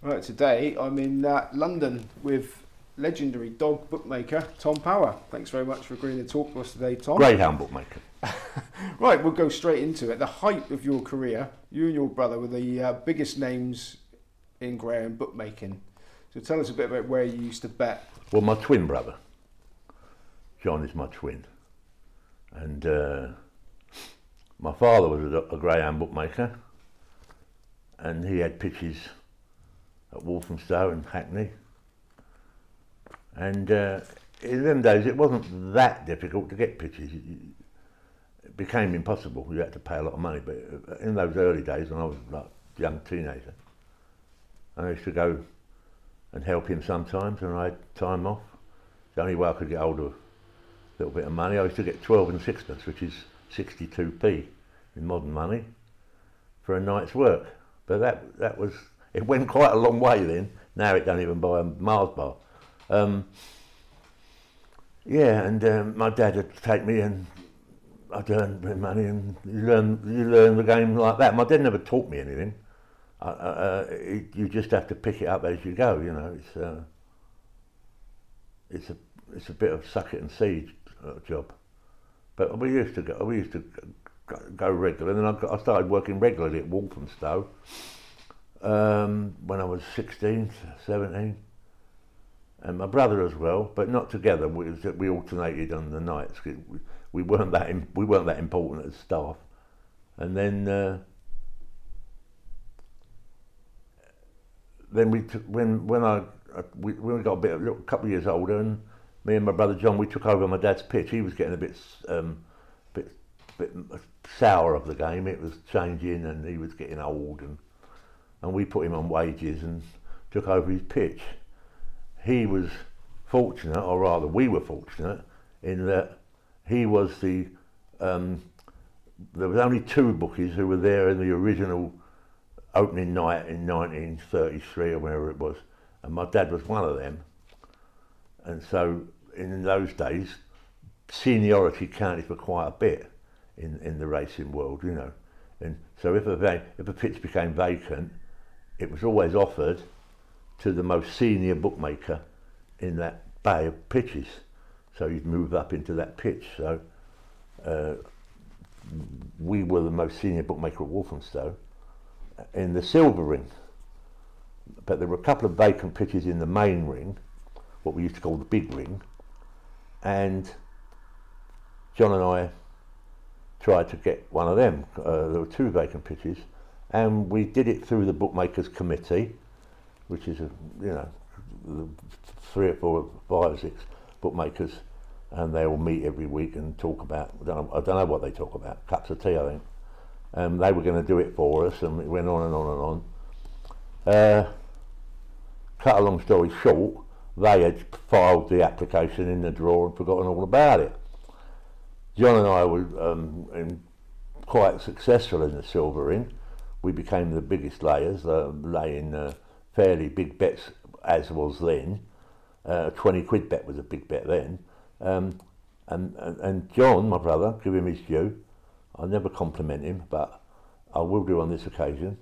Right, today I'm in London with legendary dog bookmaker Tom Power. Thanks very much for agreeing to talk to us today, Tom. Greyhound bookmaker. Right, we'll go straight into it. The height of your career, you and your brother were the biggest names in greyhound bookmaking. So tell us a bit about where you used to bet. Well, my twin brother, John, is my twin. And my father was a greyhound bookmaker, and he had pitches at Walthamstow and Hackney. And in them days, it wasn't that difficult to get pitches. It became impossible. You had to pay a lot of money. But in those early days, when I was like a young teenager, I used to go and help him sometimes when I had time off. The only way I could get hold of a little bit of money, I used to get 12 and sixpence, which is 62p in modern money, for a night's work. But that was, it went quite a long way then. Now it don't even buy a Mars bar. My dad would take me and I'd earn a bit of money, and you learn the game like that. My dad never taught me anything. You just have to pick it up as you go. You know, it's a bit of suck it and see job. But we used to go regularly, and then I started working regularly at Walthamstow when I was 16, 17. And my brother as well, but not together. We alternated on the nights. We weren't that important as staff. And then when we got a couple of years older, and me and my brother John, we took over my dad's pitch. He was getting a bit sour of the game. It was changing, and he was getting old, and we put him on wages and took over his pitch. He was fortunate, or rather we were fortunate, in that he was there was only two bookies who were there in the original opening night in 1933 or wherever it was, and my dad was one of them. And so in those days, seniority counted for quite a bit in the racing world, you know. And so if a pitch became vacant, it was always offered to the most senior bookmaker in that bay of pitches. So you'd move up into that pitch. So we were the most senior bookmaker at Walthamstow in the silver ring. But there were a couple of vacant pitches in the main ring, what we used to call the big ring, and John and I tried to get one of them. There were two vacant pitches, and we did it through the Bookmakers Committee, which is 3 or 4, 5 or 6 bookmakers, and they all meet every week and talk about, I don't know what they talk about, cups of tea I think. They were going to do it for us, and it went on and on and on. Cut a long story short, they had filed the application in the drawer and forgotten all about it. John and I were quite successful in the silver ring. We became the biggest layers, laying fairly big bets as was then. 20 quid bet was a big bet then. And John, my brother, give him his due. I never compliment him, but I will do on this occasion.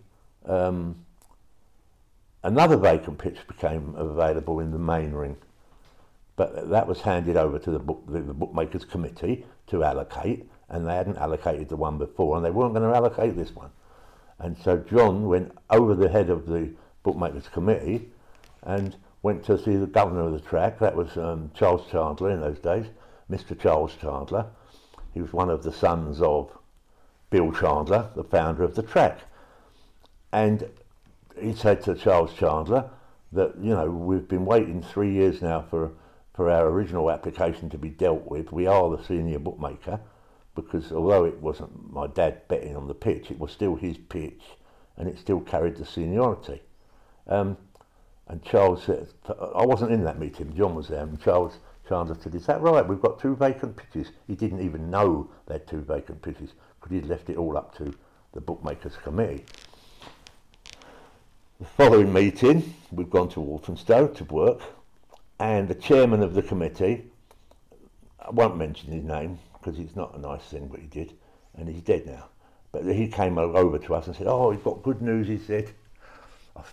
Another vacant pitch became available in the main ring, but that was handed over to the Bookmakers Committee to allocate, and they hadn't allocated the one before, and they weren't going to allocate this one. And so John went over the head of the Bookmakers Committee and went to see the governor of the track. That was Charles Chandler in those days, Mr. Charles Chandler. He was one of the sons of Bill Chandler, the founder of the track. And he said to Charles Chandler that, you know, we've been waiting 3 years now for our original application to be dealt with. We are the senior bookmaker, because although it wasn't my dad betting on the pitch, it was still his pitch, and it still carried the seniority. And Charles said, I wasn't in that meeting, John was there, and Charles Chandler said, is that right? We've got 2 vacant pitches. He didn't even know they had 2 vacant pitches, because he'd left it all up to the Bookmakers Committee. The following meeting, we've gone to Walthamstow to work, and the chairman of the committee, I won't mention his name, because it's not a nice thing what he did, and he's dead now. But he came over to us and said, oh, he's got good news, he said. I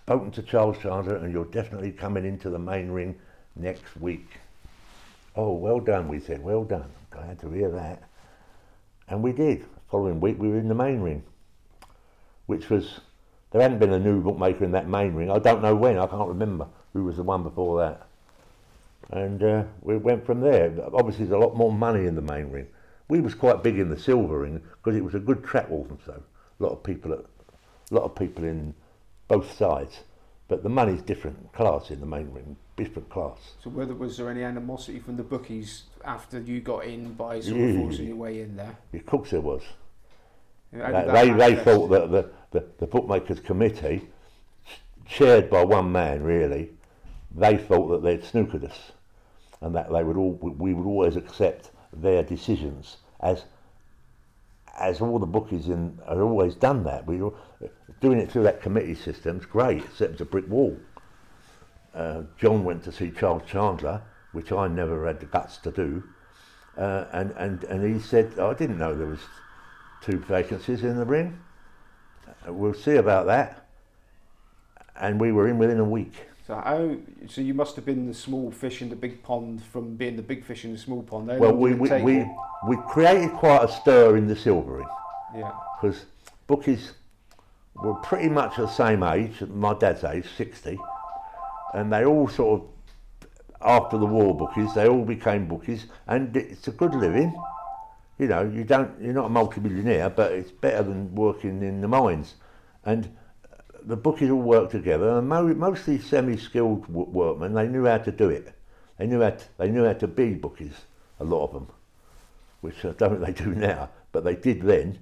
spoken to Charles Chandler and you're definitely coming into the main ring next week. Oh, well done, we said, well done. Glad to hear that. And we did. The following week we were in the main ring, which was, there hadn't been a new bookmaker in that main ring. I don't know when, I can't remember who was the one before that. And we went from there. Obviously there's a lot more money in the main ring. We was quite big in the silver ring because it was a good track, Walthamstow. A lot of people in both sides. But the money's different class in the main ring, different class. So was there any animosity from the bookies after you got in by sort of forcing your way in there? Of course there was. They thought that the bookmakers committee, chaired by one man really, they thought that they'd snookered us, and that we would always accept their decisions as all the bookies had always done that. We were doing it through that committee system's great, except it's a brick wall. John went to see Charles Chandler, which I never had the guts to do, and he said, I didn't know there was 2 vacancies in the ring. We'll see about that. And we were in within a week. So you must have been the small fish in the big pond from being the big fish in the small pond. Well, we created quite a stir in the silver ring. Yeah. Because bookies were pretty much the same age, my dad's age, 60, and they all sort of, after the war bookies, they all became bookies, and it's a good living. You know, you're not a multi-millionaire, but it's better than working in the mines. And the bookies all worked together, and mostly semi-skilled workmen. They knew how to do it. They knew how to be bookies, a lot of them, which I don't think they do now, but they did then.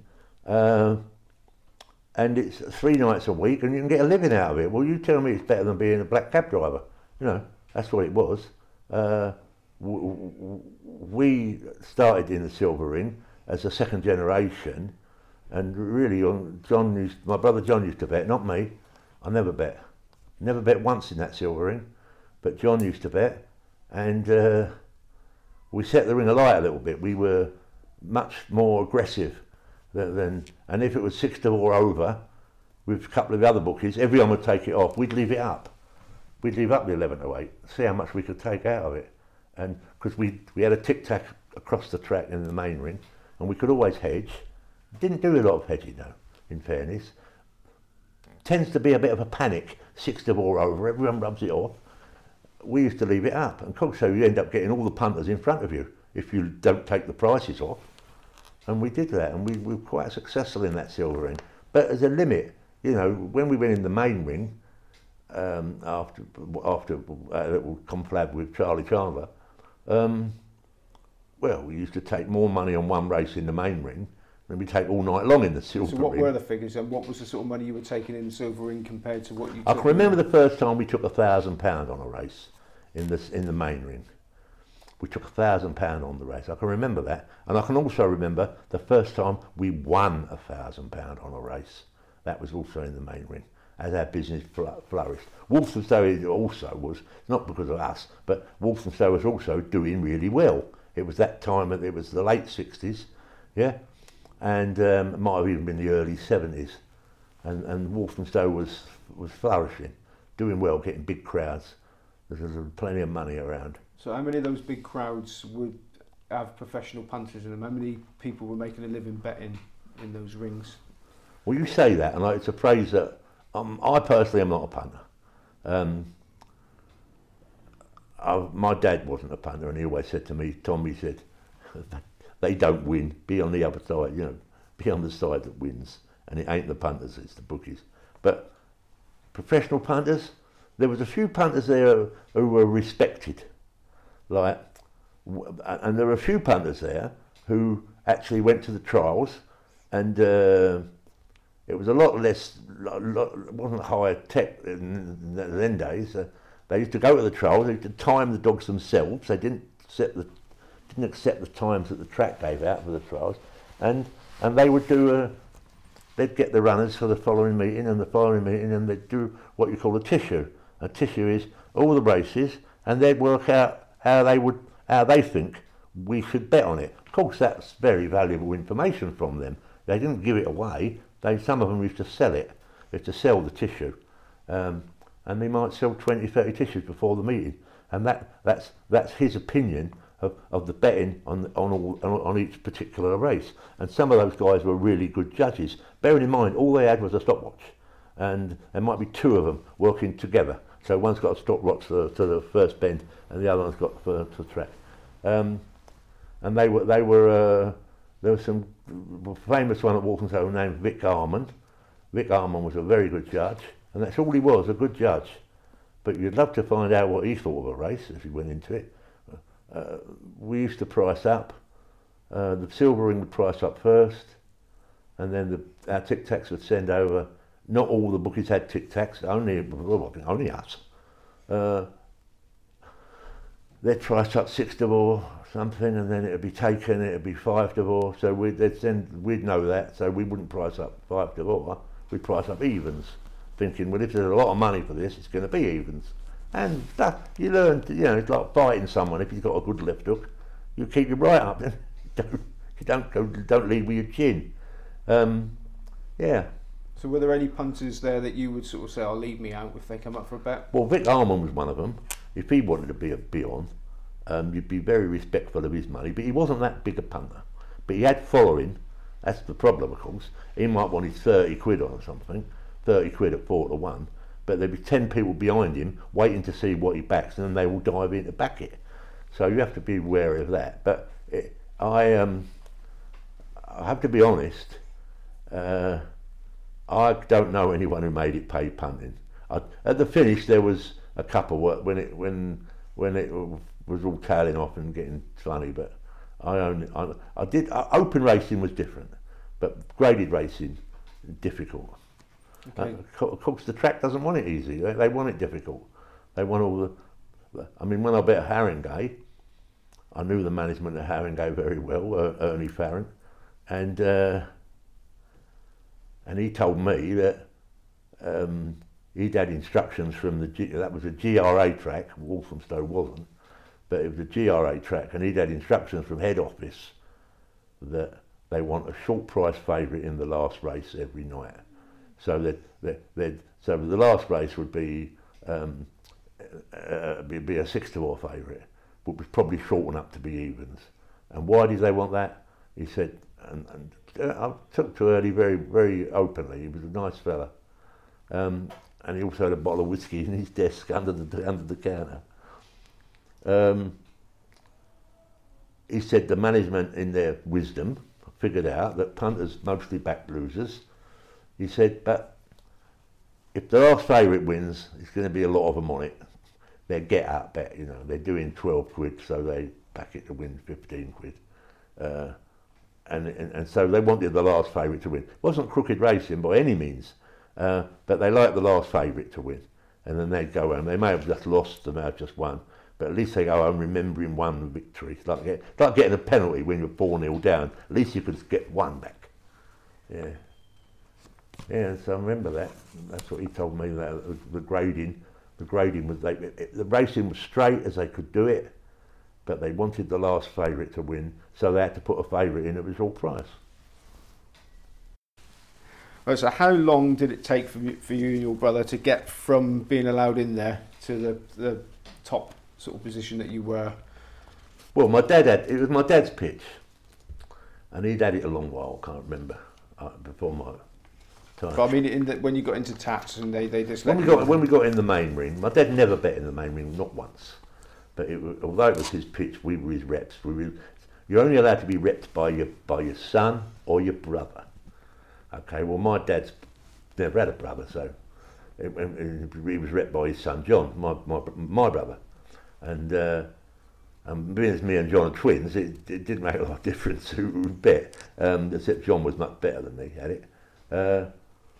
And it's 3 nights a week, and you can get a living out of it. Well, you tell me it's better than being a black cab driver. You know, that's what it was. We started in the silver ring as a second generation, and really my brother John used to bet, not me. I never bet once in that silver ring, but John used to bet, and we set the ring alight a little bit. We were much more aggressive than and if it was 6 to 4 over with a couple of other bookies, everyone would take it off. We'd leave it up. We'd leave up the 11 to 8, see how much we could take out of it. And because we had a tic-tac across the track in the main ring, and we could always hedge. Didn't do a lot of hedging though, in fairness. Tends to be a bit of a panic, 6 to 4 over, everyone rubs it off. We used to leave it up, and of course so you end up getting all the punters in front of you if you don't take the prices off. And we did that, and we were quite successful in that silver ring. But as a limit, you know, when we went in the main ring, after a little conflab with Charlie Chandler, well, we used to take more money on one race in the main ring than we take all night long in the silver ring. So what were the figures, and what was the sort of money you were taking in the silver ring compared to what you took? I can remember the first time we took £1,000 on a race in the main ring. We took £1,000 on the race. I can remember that, and I can also remember the first time we won £1,000 on a race. That was also in the main ring, as our business flourished. Walthamstow also was, not because of us, but Walthamstow was also doing really well. It was that time, it was the late 60s, yeah, and it might have even been the early 70s, and Walthamstow was flourishing, doing well, getting big crowds. There was plenty of money around. So how many of those big crowds would have professional punters in them? How many people were making a living betting in those rings? Well, you say that, and it's a phrase that I personally am not a punter. My dad wasn't a punter, and he always said to me, Tom, he said, they don't win, be on the other side, you know, be on the side that wins. And it ain't the punters, it's the bookies. But professional punters, there was a few punters there who were respected. And there were a few punters there who actually went to the trials, and it was a lot less, it wasn't high tech in then days. They used to go to the trials, they used to time the dogs themselves. They didn't accept the times that the track gave out for the trials, and they would do they'd get the runners for the following meeting, and they'd do what you call a tissue. A tissue is all the races, and they'd work out how they think we should bet on it. Of course, that's very valuable information from them. They didn't give it away. Some of them used to sell it. They used to sell the tissue, and they might sell 20, 30 tissues before the meeting, and that's his opinion of the betting on each particular race. And some of those guys were really good judges. Bearing in mind, all they had was a stopwatch, and there might be two of them working together. So one's got a stopwatch to the first bend, and the other one's got to the track. And there was some famous one at Walthamstow named Vic Armand. Vic Armand was a very good judge, and that's all he was, a good judge. But you'd love to find out what he thought of a race if he went into it. We used to price up. The silver ring would price up first, and then our tic tacs would send over. Not all the bookies had tic tacs, only us. They'd price up 6 to 4 something, and then it'd be taken. It'd be 5 to 4. So we'd know that, so we wouldn't price up 5 to 4. We'd price up evens, thinking, well, if there's a lot of money for this, it's going to be evens. And stuff, you learn, it's like fighting someone. If you've got a good left hook, you keep your right up. You don't lead with your chin. Yeah. So were there any punters there that you would sort of say, "I'll leave me out" if they come up for a bet? Well, Vic Armand was one of them. If he wanted to be on, you'd be very respectful of his money. But he wasn't that big a punter. But he had following. That's the problem, of course. He might want his 30 quid on or something, 30 quid at 4 to 1. But there'd be 10 people behind him waiting to see what he backs, and then they will dive in to back it. So you have to be wary of that. But I have to be honest. I don't know anyone who made it pay punting. At the finish, there was a couple when it was all tailing off and getting funny. But I did. Open racing was different, but graded racing difficult. Okay. Of course, the track doesn't want it easy. They want it difficult. They want all the. I mean, when I bet Haringey, I knew the management at Haringey very well, Ernie Farron, and he told me that he'd had instructions from that was a GRA track. Walthamstow wasn't, but it was a GRA track, and he'd had instructions from head office that they want a short price favourite in the last race every night. So so the last race would be a 6 to 4 favourite, but was probably shortened up to be evens. And why did they want that? He said, and I took to Ernie very, very openly. He was a nice fella, and he also had a bottle of whiskey in his desk under the counter. He said the management, in their wisdom, figured out that punters mostly back losers. He said, but if the last favourite wins, it's going to be a lot of them on it. They're get out bet, they're doing 12 quid, so they back it to win 15 quid. And so they wanted the last favourite to win. It wasn't crooked racing by any means, but they liked the last favourite to win. And then they'd go home. They may have just lost, they may have just won, but at least they go home remembering one victory. It's like getting a penalty when you're 4-0 down. At least you could get one back. Yeah. Yeah, so I remember that. That's what he told me. That the grading was the racing was straight as they could do it, but they wanted the last favourite to win, so they had to put a favourite in. It was all price. Right, so how long did it take for you and your brother to get from being allowed in there to the top sort of position that you were? Well, it was my dad's pitch, and he'd had it a long while. Can't remember before my. But I mean, when you got into Tats and they just when we got in the main ring, my dad never bet in the main ring, not once. But although it was his pitch, we were his reps. You're only allowed to be repped by your son or your brother. Okay, well, my dad's never had a brother, so he was repped by his son John, my brother, and being as me and John are twins, it didn't make a lot of difference who would bet, except John was much better than me at it.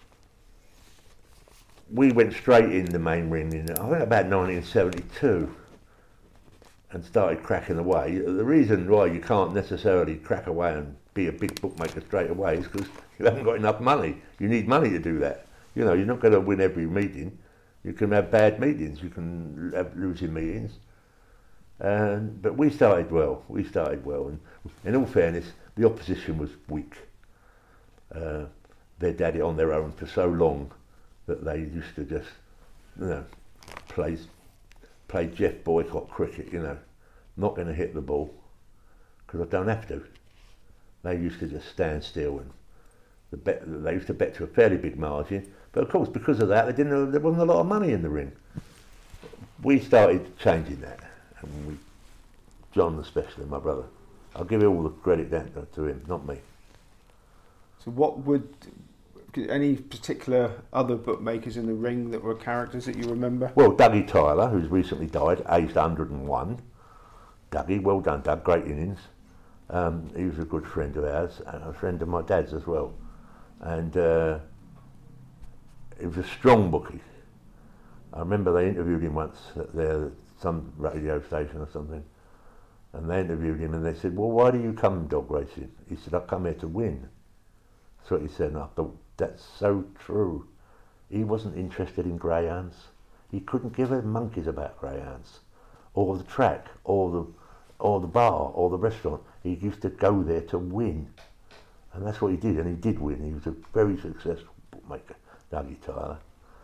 We went straight in the main ring in, I think, about 1972 and started cracking away. The reason why you can't necessarily crack away and be a big bookmaker straight away is because you haven't got enough money. You need money to do that. You're not going to win every meeting. You can have bad meetings. You can have losing meetings. But we started well. And in all fairness, the opposition was weak. They'd had it on their own for so long that they used to just you know, play Jeff Boycott cricket, you know, not going to hit the ball because I don't have to. They used to just stand still, and they used to bet to a fairly big margin. But of course, because of that, there wasn't a lot of money in the ring. We started changing that, and John especially, my brother. I'll give all the credit to him, not me. So what would, any particular other bookmakers in the ring that were characters that you remember? Well, Dougie Tyler, who's recently died, aged 101. Dougie, well done Doug, great innings. He was a good friend of ours, and a friend of my dad's as well. And he was a strong bookie. I remember they interviewed him once at some radio station or something. And they interviewed him and they said, well, why do you come dog racing? He said, I come here to win. That's what he said, and I thought, that's so true. He wasn't interested in greyhounds. He couldn't give a monkeys about greyhounds, or the track, or the bar, or the restaurant. He used to go there to win. And that's what he did, and he did win. He was a very successful bookmaker, Dougie Tyler.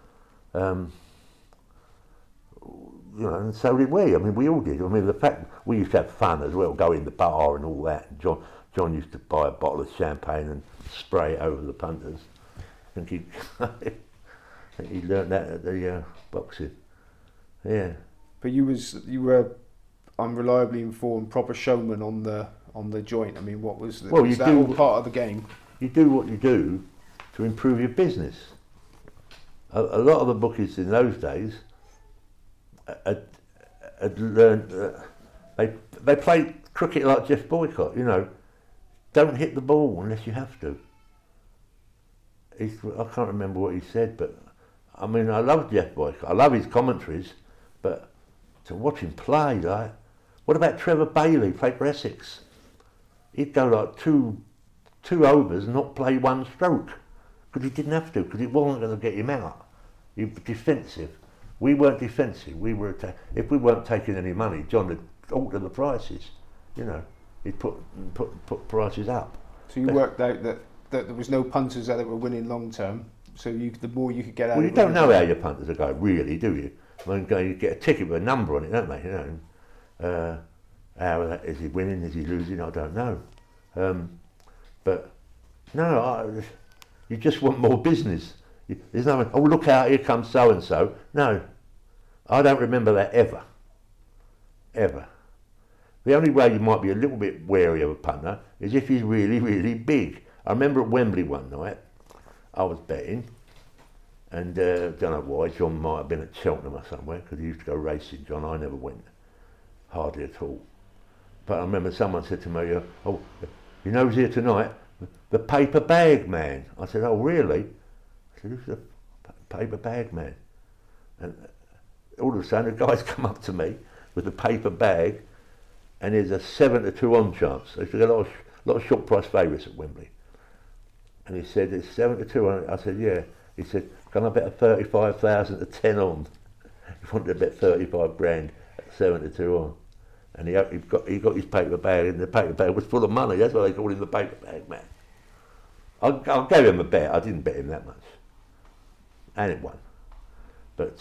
You know, and so did we. I mean, we all did. I mean, the fact we used to have fun as well, go in the bar and all that. And John used to buy a bottle of champagne and spray it over the punters. I think he learnt that at the boxing. Yeah. But you were unreliably informed, proper showman on the joint. I mean, what was was that all part of the game? You do what you do to improve your business. A lot of the bookies in those days had learned they played cricket like Jeff Boycott, you know. Don't hit the ball unless you have to. I can't remember what he said, but I mean, I love Jeff Boycott. I love his commentaries, but to watch him play, like, what about Trevor Bailey, played for Essex? He'd go like two overs and not play one stroke because he didn't have to, because it wasn't going to get him out. He was defensive. We weren't defensive. If we weren't taking any money, John would alter the prices. You know, he'd put prices up. So you worked out that there was no punters that were winning long term. So the more you could get out. Well, you don't know how your punters are going, really, do you? I mean, you get a ticket with a number on it, don't they? You know, is he winning? Is he losing? I don't know. But no, you just want more business. There's no, oh, look out, here comes so and so. No, I don't remember that ever. Ever. The only way you might be a little bit wary of a punter is if he's really, really big. I remember at Wembley one night, I was betting, and don't know why, John might have been at Cheltenham or somewhere, because he used to go racing, John. I never went, hardly at all. But I remember someone said to me, oh, you know who's here tonight? The paper bag man. I said, oh, really? I said, who's the paper bag man? And all of a sudden, the guy's come up to me with the paper bag, and there's a 7-2 on chance. There's a lot of short price favourites at Wembley. And he said, it's 7-2 on it. I said, yeah. He said, can I bet a 35,000 to 10 on? He wanted to bet 35 grand at 7-2 on. And he got his paper bag, and the paper bag was full of money. That's why they called him the paper bag man. I gave him a bet. I didn't bet him that much. And it won. But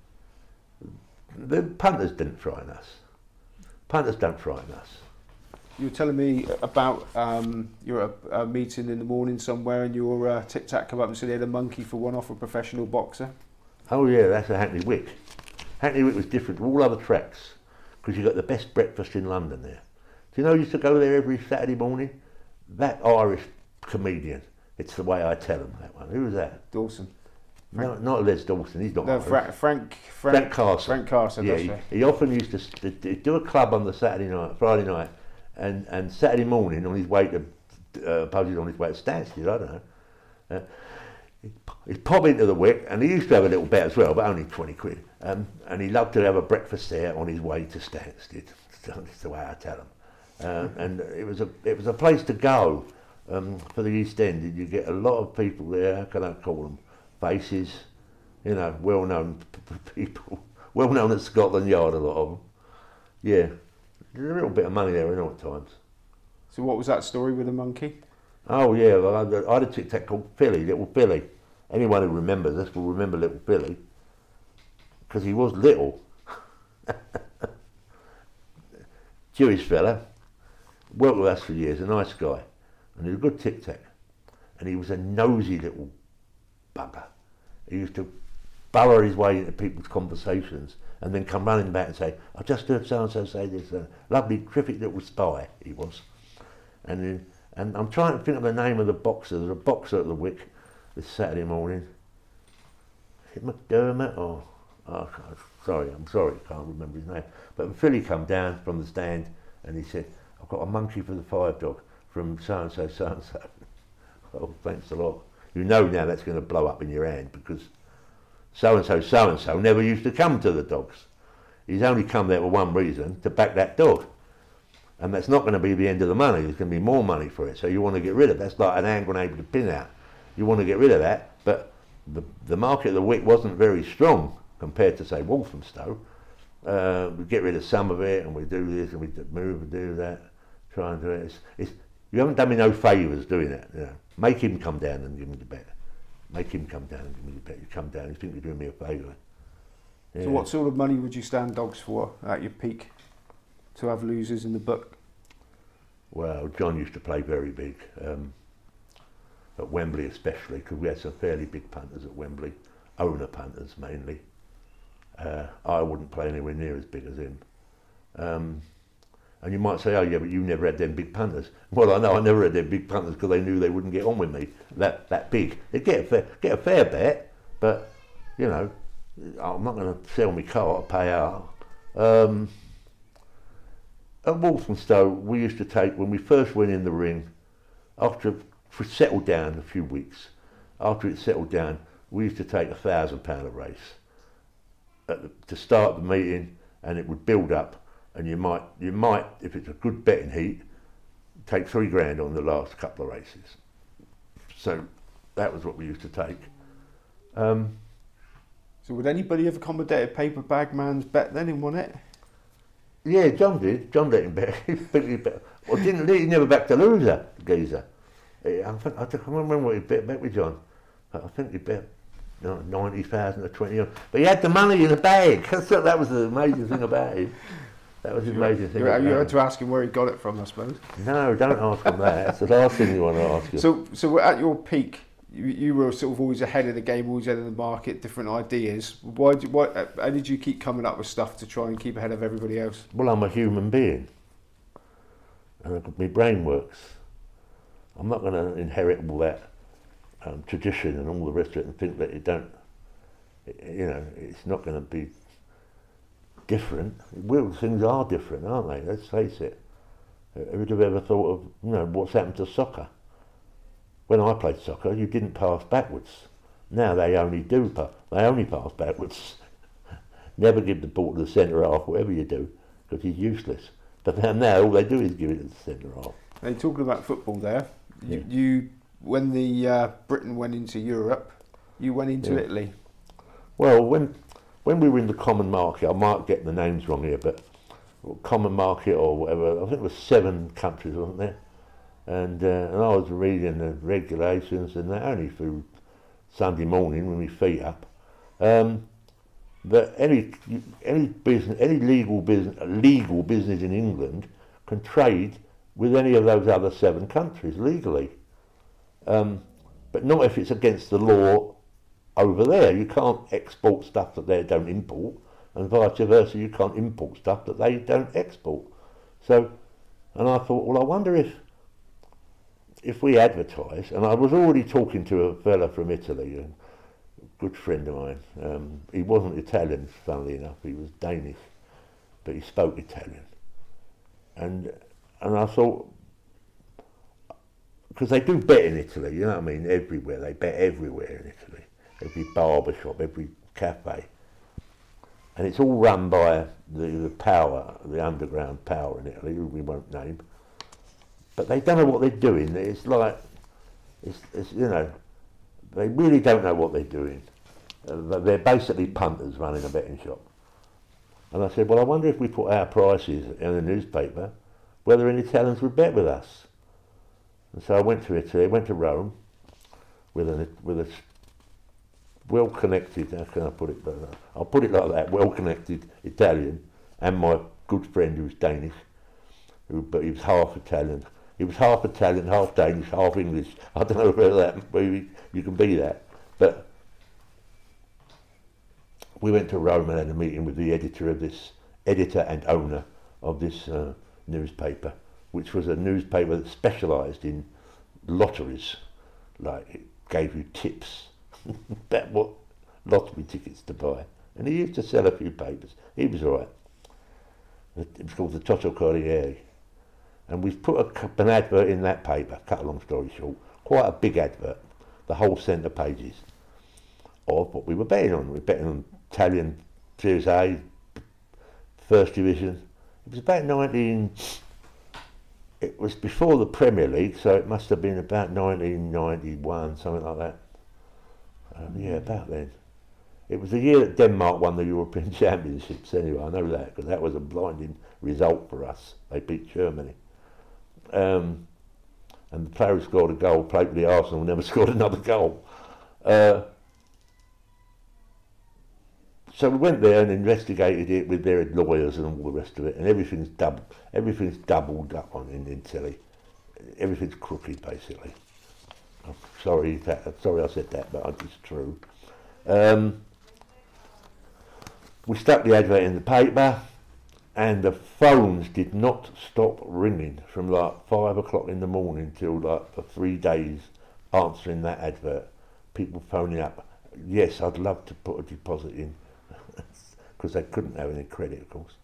the punters didn't frighten us. Punters don't frighten us. You were telling me about you're at a meeting in the morning somewhere, and your tic-tac come up and said they had a monkey for one off a professional boxer. Oh yeah, that's a Hackney Wick. Hackney Wick was different to all other tracks because you got the best breakfast in London there. Do you know you used to go there every Saturday morning? That Irish comedian, it's the way I tell him, that one. Who was that? Dawson. No, not Les Dawson, he's not no, Irish. Frank Carson. Frank Carson, yeah, that's right. He often used to do a club on the Friday night, and Saturday morning on his way to, probably on his way to Stansted, I don't know. He'd pop into the Wick, and he used to have a little bet as well, but only 20 quid. And he loved to have a breakfast there on his way to Stansted. That's the way I tell him. And it was a place to go for the East End. You get a lot of people there. How can I call them? Faces, you know, well-known people, well-known at Scotland Yard, a lot of them. Yeah, there's a little bit of money there in all times. So what was that story with the monkey? Oh yeah, well, I had a tic-tac called Philly, Little Philly. Anyone who remembers this will remember Little Philly. because he was little. Jewish fella, worked with us for years, a nice guy, and he was a good tic-tac. And he was a nosy little bugger. He used to burrow his way into people's conversations and then come running back and say, I just heard so-and-so say this. Lovely, terrific little spy he was. And I'm trying to think of the name of the boxer. There's a boxer at the Wick this Saturday morning. Is it McDermott or... Oh, I'm sorry, I can't remember his name. But Philly come down from the stand and he said, I've got a monkey for the five dog from so-and-so, so-and-so. Oh, thanks a lot. You know now that's going to blow up in your hand because so-and-so, so-and-so never used to come to the dogs. He's only come there for one reason, to back that dog. And that's not going to be the end of the money. There's going to be more money for it. So you want to get rid of it. That's like an hand grenade with a pin out. You want to get rid of that. But the market of the Wick wasn't very strong compared to, say, Walthamstow. We get rid of some of it and we do this and we move and do that. Try and do it. You haven't done me no favours doing that. You know. Make him come down and give me the bet. Make him come down and give me the bet. You come down, you think you're doing me a favour. Yeah. So what sort of money would you stand dogs for at your peak to have losers in the book? Well, John used to play very big, at Wembley especially, because we had some fairly big punters at Wembley, owner punters mainly. I wouldn't play anywhere near as big as him. And you might say, oh yeah, but you never had them big punters. Well, I know I never had them big punters because they knew they wouldn't get on with me that big. They'd get a fair bet, but, you know, I'm not going to sell my car to pay out. At Walthamstow, we used to take, when we first went in the ring, after we settled down a few weeks, after it settled down, we used to take £1,000 a race to start the meeting, and it would build up. And you might, if it's a good betting heat, take £3,000 on the last couple of races. So that was what we used to take. So would anybody have accommodated Paper Bag Man's bet then and won it? Yeah, John did. John let him bet. Well, he never backed a loser, geezer. I can't remember what he bet with John. But I think he bet 90,000 or 20. But he had the money in the bag. That was the amazing thing about him. That was the amazing thing. You had to ask him where he got it from, I suppose. No, don't ask him that. That's the last thing you want to ask him. So at your peak, you were sort of always ahead of the game, always ahead of the market, different how did you keep coming up with stuff to try and keep ahead of everybody else? Well, I'm a human being. And my brain works. I'm not going to inherit all that tradition and all the rest of it and think that it's not going to be different. Well, things are different, aren't they? Let's face it. Who'd have ever thought of, what's happened to soccer? When I played soccer, you didn't pass backwards. Now they only pass backwards. Never give the ball to the centre half, whatever you do, because he's useless. But now all they do is give it to the centre half. Now, you're talking about football there. Yeah. You when the Britain went into Europe, you went into Italy. Well, when we were in the common market, I might get the names wrong here, but common market or whatever, I think it was 7 countries, wasn't there? And I was reading the regulations and that only through Sunday morning with my feet up. That any business, any legal business in England can trade with any of those other 7 countries legally, but not if it's against the law over there. You can't export stuff that they don't import, and vice versa. You can't import stuff that they don't export. So, and I thought, well, I wonder if we advertise, and I was already talking to a fella from Italy, a good friend of mine. He wasn't Italian, funnily enough, he was Danish, but he spoke Italian. And I thought, because they do bet in Italy, you know what I mean, everywhere, they bet everywhere in Italy. Every barber shop, every cafe. And it's all run by the power, the underground power in Italy, who we won't name. But they don't know what they're doing. It's like, they really don't know what they're doing. They're basically punters running a betting shop. And I said, well, I wonder if we put our prices in the newspaper, whether any Italians would bet with us. And so I went to Italy, went to Rome with a well-connected, how can I put it? I'll put it like that, well-connected Italian, and my good friend who was Danish, but he was half Italian. He was half Italian, half Danish, half English. I don't know whether that, maybe you can be that. But we went to Rome and had a meeting with the editor and owner of this newspaper, which was a newspaper that specialised in lotteries. Like, it gave you tips about what lottery tickets to buy. And he used to sell a few papers. He was all right. It was called the Toto Corriere. And we put an advert in that paper, cut a long story short, quite a big advert, the whole centre pages of what we were betting on. We were betting on Italian Series A, First Division. It was about it was before the Premier League, so it must have been about 1991, something like that. Yeah, about then. It was the year that Denmark won the European Championships anyway, I know that, because that was a blinding result for us. They beat Germany. And the player who scored a goal played for the Arsenal, never scored another goal. So we went there and investigated it with their lawyers and all the rest of it, and everything's doubled up on in Italy. Everything's crooked, basically. I'm sorry I said that, but it's true. We stuck the advert in the paper, and the phones did not stop ringing from like 5 o'clock in the morning till like for 3 days, answering that advert. People phoning up, yes, I'd love to put a deposit in, because they couldn't have any credit, of course.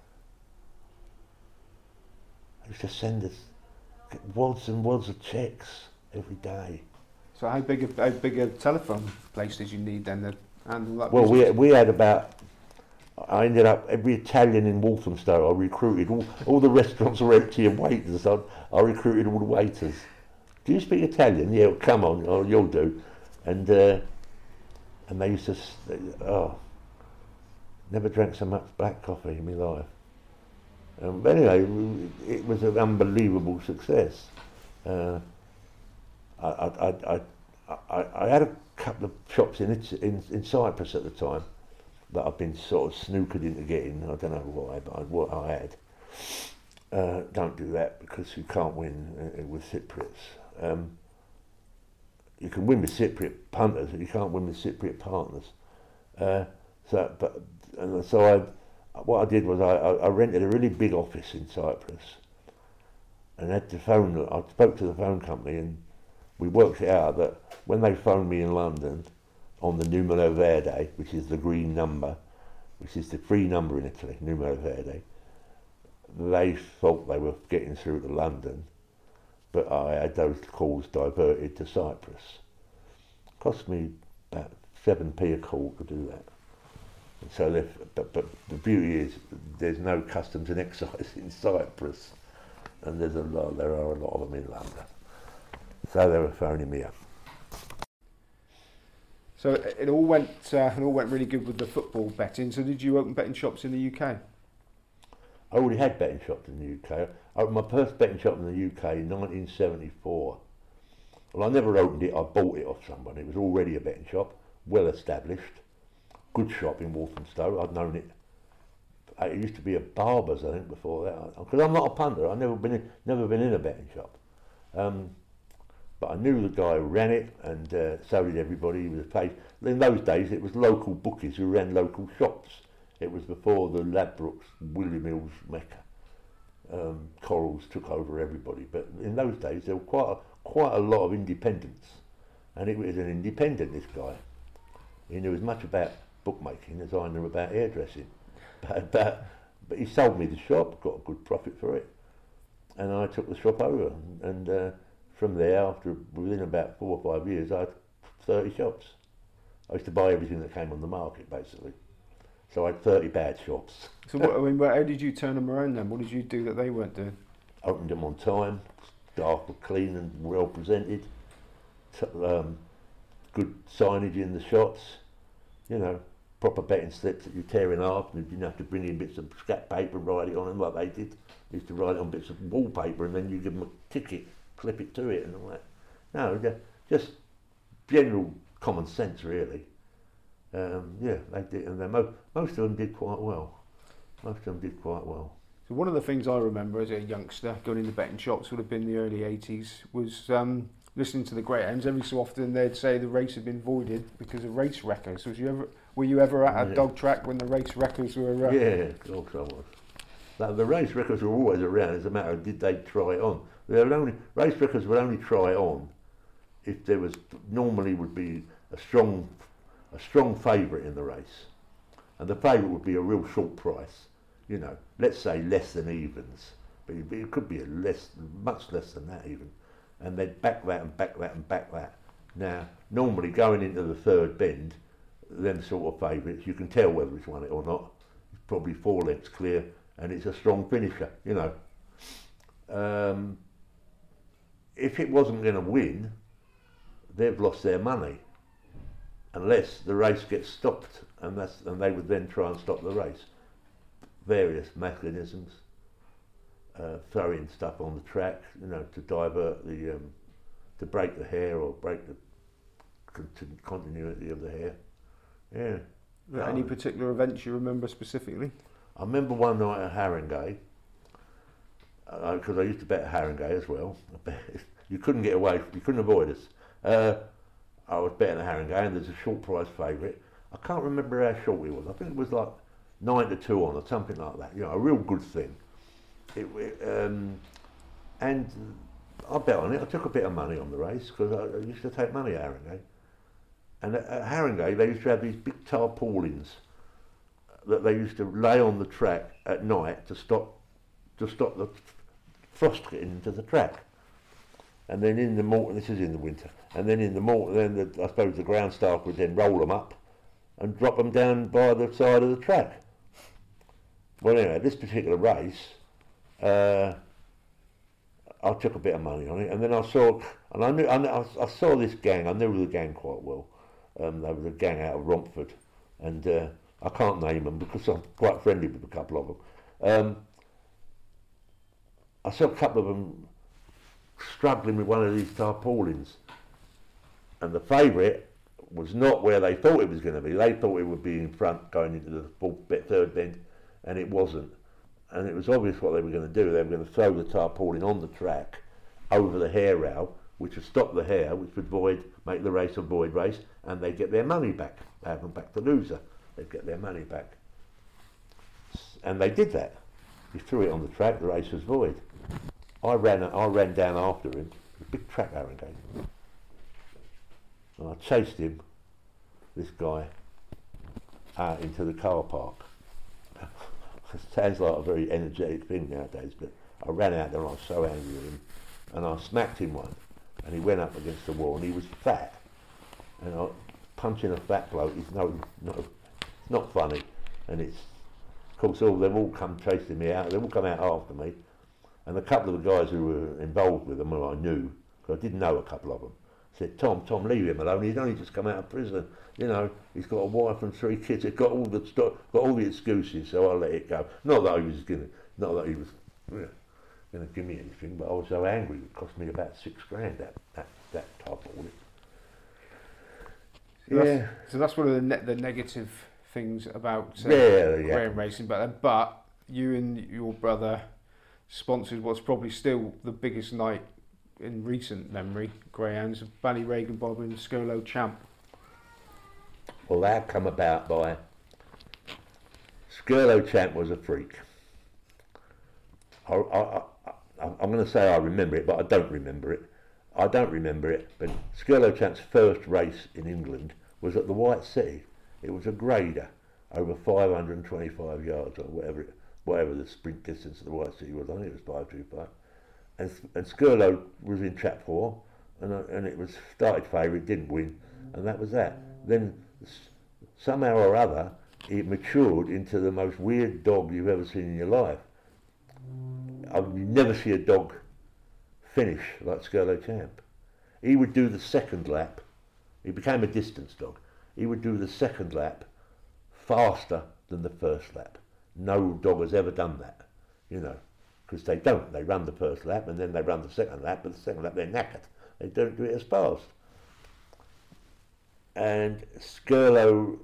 They used to send us wads and wads of cheques every day. So how big a telephone place did you need then to handle that? Well, we had about, I ended up, every Italian in Walthamstow, I recruited, all the restaurants were empty of waiters, I recruited all the waiters. Do you speak Italian? Yeah, well, come on, oh, you'll do. And they used to, never drank so much black coffee in my life. But anyway, it was an unbelievable success. I had a couple of shops in Cyprus at the time that I've been sort of snookered into getting. I don't know why, but what I had. Don't do that, because you can't win with Cypriots. You can win with Cypriot punters, but you can't win with Cypriot partners. What I did was I rented a really big office in Cyprus, and had to phone. I spoke to the phone company, and we worked it out that when they phoned me in London on the numero verde, which is the green number, which is the free number in Italy, numero verde, they thought they were getting through to London, but I had those calls diverted to Cyprus. It cost me about 7p a call to do that. And so, but the beauty is there's no customs and excise in Cyprus, and there are a lot of them in London. So they were phoning me up. So it all went really good with the football betting. So did you open betting shops in the UK? I already had betting shops in the UK. I opened my first betting shop in the UK in 1974. Well, I never opened it. I bought it off somebody. It was already a betting shop, well established, good shop in Walthamstow. I'd known it. It used to be a barber's, I think, before that. Because I'm not a punter. I've never been in a betting shop. But I knew the guy who ran it, and so did everybody. He was paid. In those days, it was local bookies who ran local shops. It was before the Ladbrokes, Willie Mills, Mecca, Corals took over everybody. But in those days, there were quite a lot of independents, and it was an independent. This guy, he knew as much about bookmaking as I knew about hairdressing. But he sold me the shop, got a good profit for it, and I took the shop over, and from there, within about 4 or 5 years, I had 30 shops. I used to buy everything that came on the market, basically. So I had 30 bad shops. So how did you turn them around then? What did you do that they weren't doing? Opened them on time, staff were clean and well presented, good signage in the shops, proper betting slips that you tear in half, and you didn't have to bring in bits of scrap paper and write it on them like they did. They used to write it on bits of wallpaper, and then you give them a ticket, clip it to it and all that. No, just general common sense, really. Yeah, they did, and most of them did quite well. Most of them did quite well. So one of the things I remember as a youngster going into betting shops would have been the early 80s was listening to the greyhounds. Every so often they'd say the race had been voided because of race wreckers. Were you ever at a dog track when the race wreckers were? Yeah, of course I was. Now, the race wreckers were always around. It's a matter of did they try it on. Race wreckers would only try it on if there was normally would be a strong favourite in the race, and the favourite would be a real short price. You know, let's say less than evens, but it could be much less than that even, and they'd back that and back that and back that. Now, normally going into the third bend, them sort of favourites, you can tell whether it's won it or not. It's probably 4 lengths clear, and it's a strong finisher. You know, if it wasn't going to win, they've lost their money, unless the race gets stopped, and they would then try and stop the race. Various mechanisms, throwing stuff on the track, you know, to divert to break the hair or break the continuity of the hair. Yeah. Any particular events you remember specifically? I remember one night at Haringey, because I used to bet at Haringey as well. You couldn't get away, you couldn't avoid us. I was betting at Haringey, and there's a short price favourite. I can't remember how short he was. I think it was like 9 to 2 on or something like that. You know, a real good thing. And I bet on it. I took a bit of money on the race because I used to take money at Haringey. And at Haringey, they used to have these big tarpaulins that they used to lay on the track at night to stop the frost getting into the track. And then in the morning, this is in the winter, and then in the morning, I suppose the ground staff would then roll them up and drop them down by the side of the track. Well, anyway, this particular race, I took a bit of money on it, and then I saw this gang. I knew the gang quite well. They were a gang out of Romford, and I can't name them because I'm quite friendly with a couple of them. I saw a couple of them struggling with one of these tarpaulins, and the favourite was not where they thought it was going to be. They thought it would be in front going into the third bend, and it wasn't. And it was obvious what they were going to do. They were going to throw the tarpaulin on the track over the hair rail, which would stop the hair, which would make the race a void race, and they'd get their money back. They have them back to loser. They'd get their money back. And they did that. He threw it on the track, the race was void. I ran down after him, a big track Haringey, and I chased him, this guy, out into the car park. It sounds like a very energetic thing nowadays, but I ran out there and I was so angry with him, and I smacked him one, and he went up against the wall, and he was fat, and punching a fat bloke is it's not funny, and it's, of course, they've all come chasing me out, they've all come out after me. And a couple of the guys who were involved with them, who I knew, because I did know a couple of them, said, Tom, leave him alone. He's only just come out of prison. You know, he's got a wife and 3 kids. He's got all the excuses, so I let it go. Not that he was going to give me anything, but I was so angry. It cost me about $6,000 that type of it. So that's one of the negative things about greyhound racing. But you and your brother sponsored what's probably still the biggest night in recent memory, greyhounds, of Ballyregan Bob and Skirlow Champ. Well, that come about by Skirlow Champ was a freak. I'm going to say I remember it, but I don't remember it. But Skirlow Champ's first race in England was at the White City. It was a grader over 525 yards or whatever the sprint distance of the White City was. I think it was 525. And Skirlow was in trap 4, and it was started favourite, didn't win, and that was that. Then somehow or other, it matured into the most weird dog you've ever seen in your life. You never see a dog finish like Skirlow Champ. He would do the second lap. He became a distance dog. He would do the second lap faster than the first lap. No dog has ever done that, you know, because they don't. They run the first lap and then they run the second lap, but the second lap they're knackered. They don't do it as fast. And Skirlow,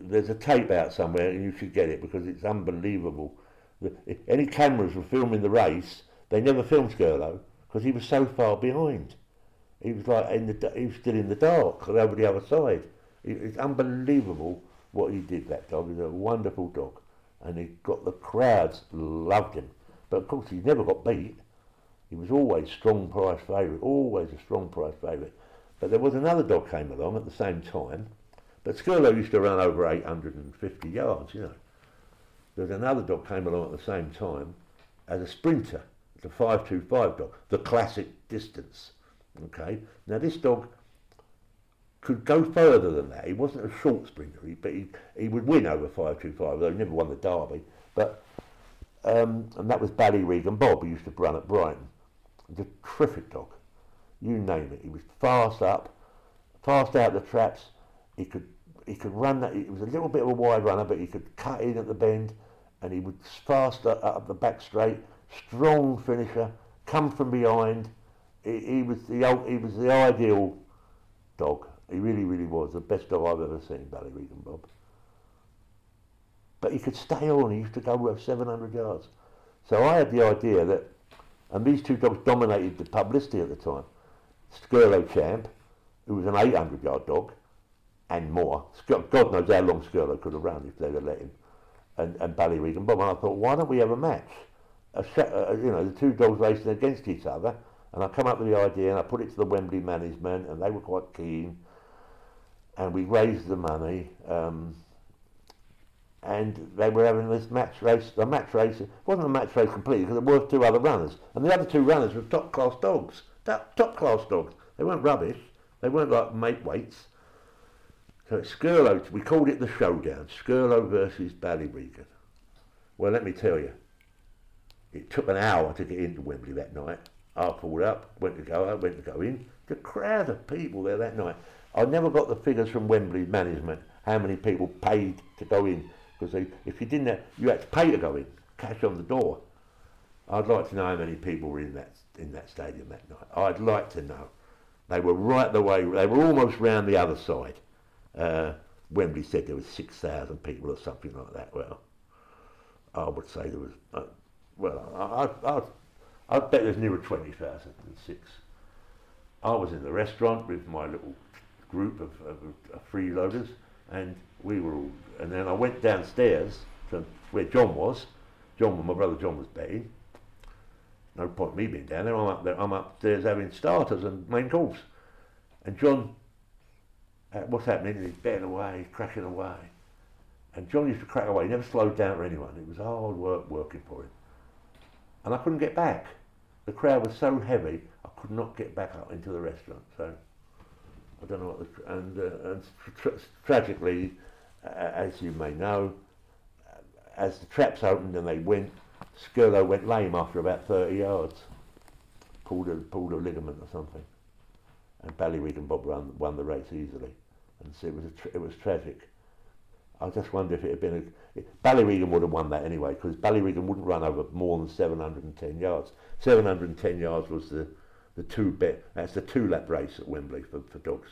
there's a tape out somewhere, and you should get it because it's unbelievable. If any cameras were filming the race, they never filmed Scurlo because he was so far behind. He was like he was still in the dark over the other side. It's unbelievable what he did. That dog is a wonderful dog, and he got the crowds loved him. But of course, he never got beat. He was always strong price favourite, always a strong price favourite. But there was another dog came along at the same time. But Scurlo used to run over 850 yards, you know. There was another dog came along at the same time as a sprinter, the 525 dog, the classic distance. Okay. Now this dog could go further than that. He wasn't a short sprinter, but he would win over 525, though he never won the Derby. But and that was Ballyregan Bob, who used to run at Brighton. He was a terrific dog. You name it. He was fast up, fast out the traps. He could run that. He was a little bit of a wide runner, but he could cut in at the bend, and he would fast up the back straight. Strong finisher, come from behind. He was the ideal dog. He really, really was the best dog I've ever seen, Ballyregan Bob. But he could stay on. He used to go over 700 yards. So I had the idea that, and these two dogs dominated the publicity at the time. Scurlo Champ, who was an 800-yard dog, and more. God knows how long Scurlo could have run if they'd have let him. And Ballyregan Bob. And I thought, why don't we have a match? The two dogs racing against each other. And I come up with the idea, and I put it to the Wembley management, and they were quite keen. And we raised the money, and they were having this match race. The match race, it wasn't a match race completely because there were two other runners, and the other two runners were top class dogs. Top class dogs. They weren't rubbish. They weren't like make weights. So it's Scurlo. We called it the showdown. Scurlo versus Ballyregan. Well, let me tell you, it took an hour to get into Wembley that night. I pulled up, went to go in. The crowd of people there that night. I never got the figures from Wembley management, how many people paid to go in. Because if you didn't, you had to pay to go in, cash on the door. I'd like to know how many people were in that stadium that night. I'd like to know. They were right the way. They were almost round the other side. Wembley said there was 6,000 people or something like that. Well, I would say there was. I bet there's nearer 20,000 than 6. I was in the restaurant with my little group of freeloaders, and we were all. And then I went downstairs to where John was. My brother John was betting. No point me being down there. I'm upstairs having starters and main course. And John, what's happening? He's betting away, he's cracking away. And John used to crack away. He never slowed down for anyone. It was hard work working for him. And I couldn't get back. The crowd was so heavy, I could not get back up into the restaurant. So I don't know what. Tragically, as you may know, as the traps opened and they went, Scurlo went lame after about 30 yards. Pulled a ligament or something. And Ballyregan Bob won the race easily. And so it was tragic. I just wonder if it had been Ballyregan would have won that anyway, because Ballyregan wouldn't run over more than 710 yards. 710 yards was that's the 2-lap race at Wembley for dogs.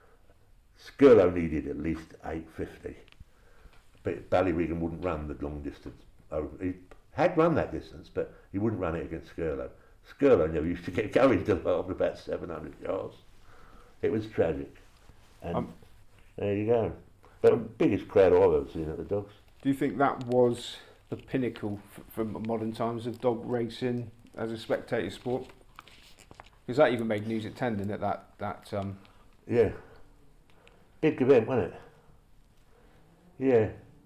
Scurlo needed at least 850, but Ballyregan wouldn't run the long distance. He had run that distance, but he wouldn't run it against Scurlo. Scurlo never used to get going till after about 700 yards. It was tragic. And there you go. But biggest crowd I've ever seen at the dogs. Do you think that was the pinnacle from modern times of dog racing as a spectator sport? Because that even made news at 10, didn't it? That Yeah. Big event, wasn't it? Yeah.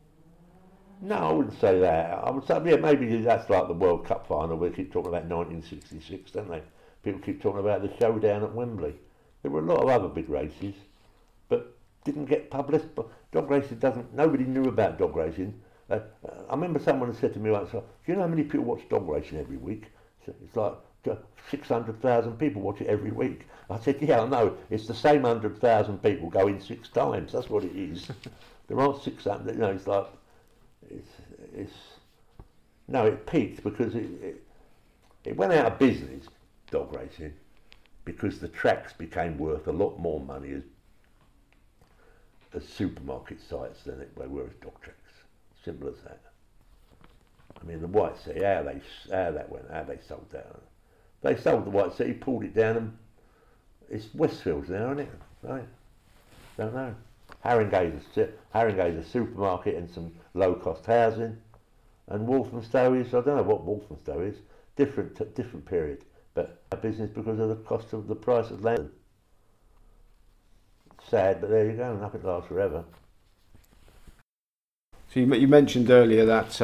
No, I wouldn't say that. I would say, yeah, maybe that's like the World Cup final. We keep talking about 1966, don't they? People keep talking about the showdown at Wembley. There were a lot of other big races, but didn't get published. Dog racing nobody knew about dog racing. I remember someone had said to me once, do you know how many people watch dog racing every week? It's like 600,000 people watch it every week. I said, yeah, I know. It's the same 100,000 people go in 6 times. That's what it is. There aren't 600, you know, it's like, it peaked because it went out of business, dog racing, because the tracks became worth a lot more money as supermarket sites than they were as dog tracks. Simple as that. I mean, the White City, how they sold that. They sold the White City, pulled it down, and it's Westfields now, isn't it? Right? Don't know. Haringey's a supermarket and some low-cost housing, and Walthamstow is, I don't know what Walthamstow is, different period, but a business because of the cost of the price of land. Sad, but there you go, nothing lasts forever. So you mentioned earlier that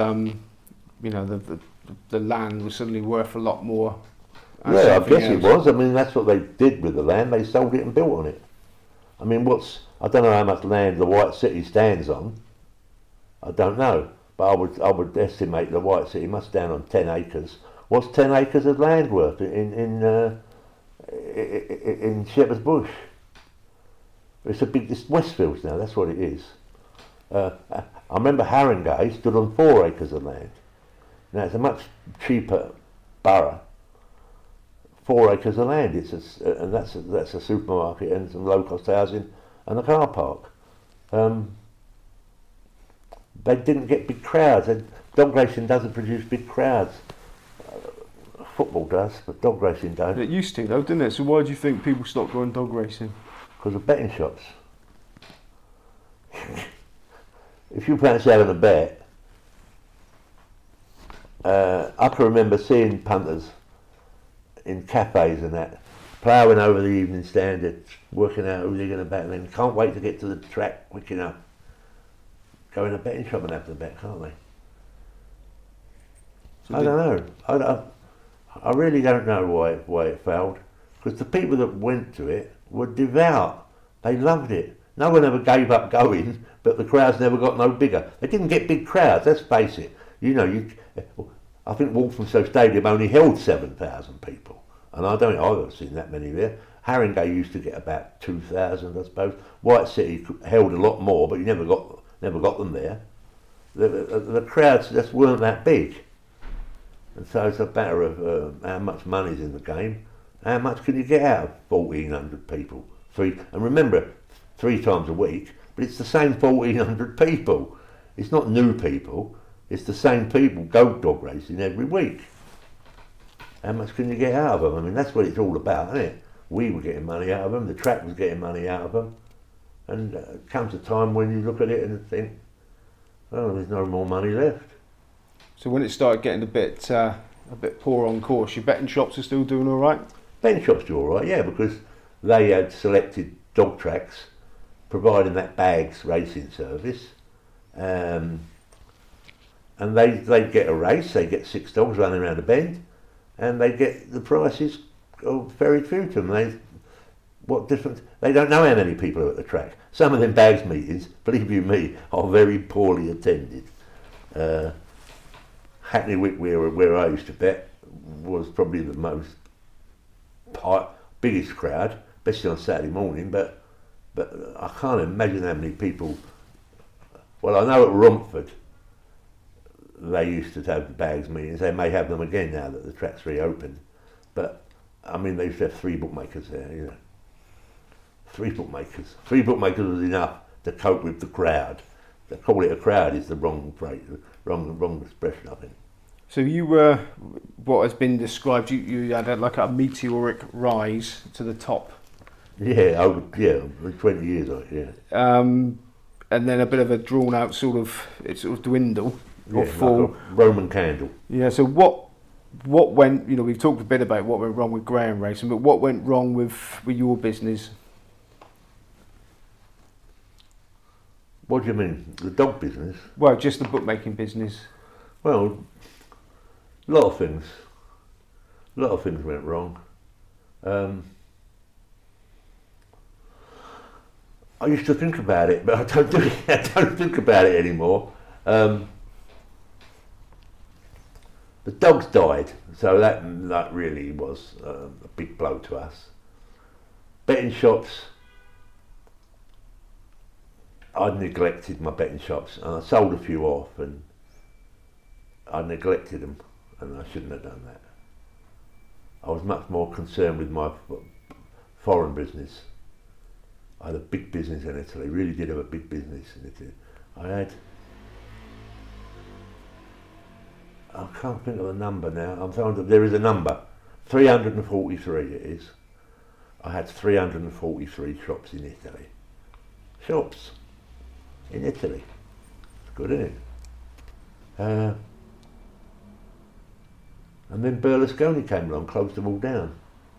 the land was suddenly worth a lot more. Yeah, I guess it was. I mean, that's what they did with the land. They sold it and built on it. I mean, I don't know how much land the White City stands on. I don't know, but I would estimate the White City must stand on 10 acres. What's 10 acres of land worth in Shepherd's Bush? It's Westfields now. That's what it is. I remember Haringey stood on 4 acres of land. Now it's a much cheaper borough. 4 acres of land. And that's a supermarket and some low-cost housing and a car park. They didn't get big crowds. Dog racing doesn't produce big crowds. Football does, but dog racing don't. It used to, though, didn't it? So why do you think people stopped going dog racing? Because of betting shops. If you fancy having a bet, I can remember seeing punters in cafes and that, ploughing over the Evening Standard, working out who they're going to bet, and then can't wait to get to the track quick enough. Go in a betting shop and have the bet, can't they? So I don't know. I really don't know why it failed, because the people that went to it were devout. They loved it. No one ever gave up going, but the crowds never got no bigger. They didn't get big crowds, let's face it. I think Walthamstow Stadium only held 7,000 people, and I've ever seen that many there. Haringey used to get about 2,000, I suppose. White City held a lot more, but you never got them there. The crowds just weren't that big, and so it's a matter of how much money's in the game. How much can you get out of 1,400 people? And remember, 3 times a week, but it's the same 1,400 people. It's not new people. It's the same people go dog racing every week. How much can you get out of them? I mean, that's what it's all about, isn't it? We were getting money out of them, the track was getting money out of them, and comes a time when you look at it and think, oh, there's no more money left. So when it started getting a bit poor on course, your betting shops are still doing all right? Betting shops do all right, yeah, because they had selected dog tracks, providing that bags racing service. And they get a race, they get 6 dogs running around a bend, and they get the prices very few to them. They don't know how many people are at the track. Some of them bags meetings, believe you me, are very poorly attended. Hackney Wick, where I used to bet, was probably the biggest crowd, especially on Saturday morning, but I can't imagine how many people. Well, I know at Romford they used to have the bags meetings. They may have them again now that the track's reopened. But, I mean, they used to have 3 bookmakers there, 3 bookmakers. 3 bookmakers was enough to cope with the crowd. To call it a crowd is the wrong expression, I think. So you were, what has been described, you had like a meteoric rise to the top. Yeah, over 20 years, and then a bit of a drawn out sort of dwindle. Or fall. Like a Roman candle. Yeah, so what went, we've talked a bit about what went wrong with Graham Racing, but what went wrong with your business? What do you mean? The dog business? Well, just the bookmaking business. Well, a lot of things went wrong. I used to think about it, but I don't think about it anymore. The dogs died, so that really was a big blow to us. Betting shops, I'd neglected my betting shops, and I sold a few off, and I neglected them, and I shouldn't have done that. I was much more concerned with my foreign business. I had a big business in Italy, really did have a big business in Italy. I can't think of the number now, there is a number, 343 it is. I had 343 shops in Italy. Shops in Italy. It's good, isn't it? And then Berlusconi came along, closed them all down.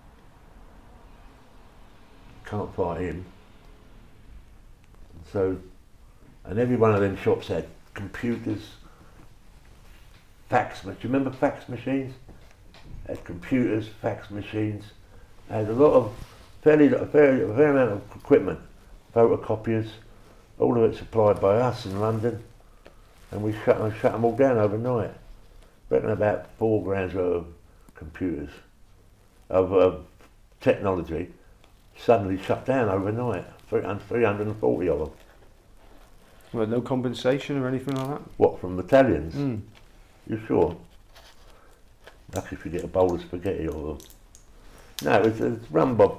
Can't fight him. So, and every one of them shops had computers, fax machines. Do you remember fax machines? Had computers, fax machines. Had a lot of, a fair amount of equipment, photocopiers, all of it supplied by us in London, and we shut them all down overnight. Reckon about 4 grand worth of computers, of technology, suddenly shut down overnight. 340 of them. Well, no compensation or anything like that? What, from Italians? Mm. You sure? Lucky if you get a bowl of spaghetti or them. No, it's run by...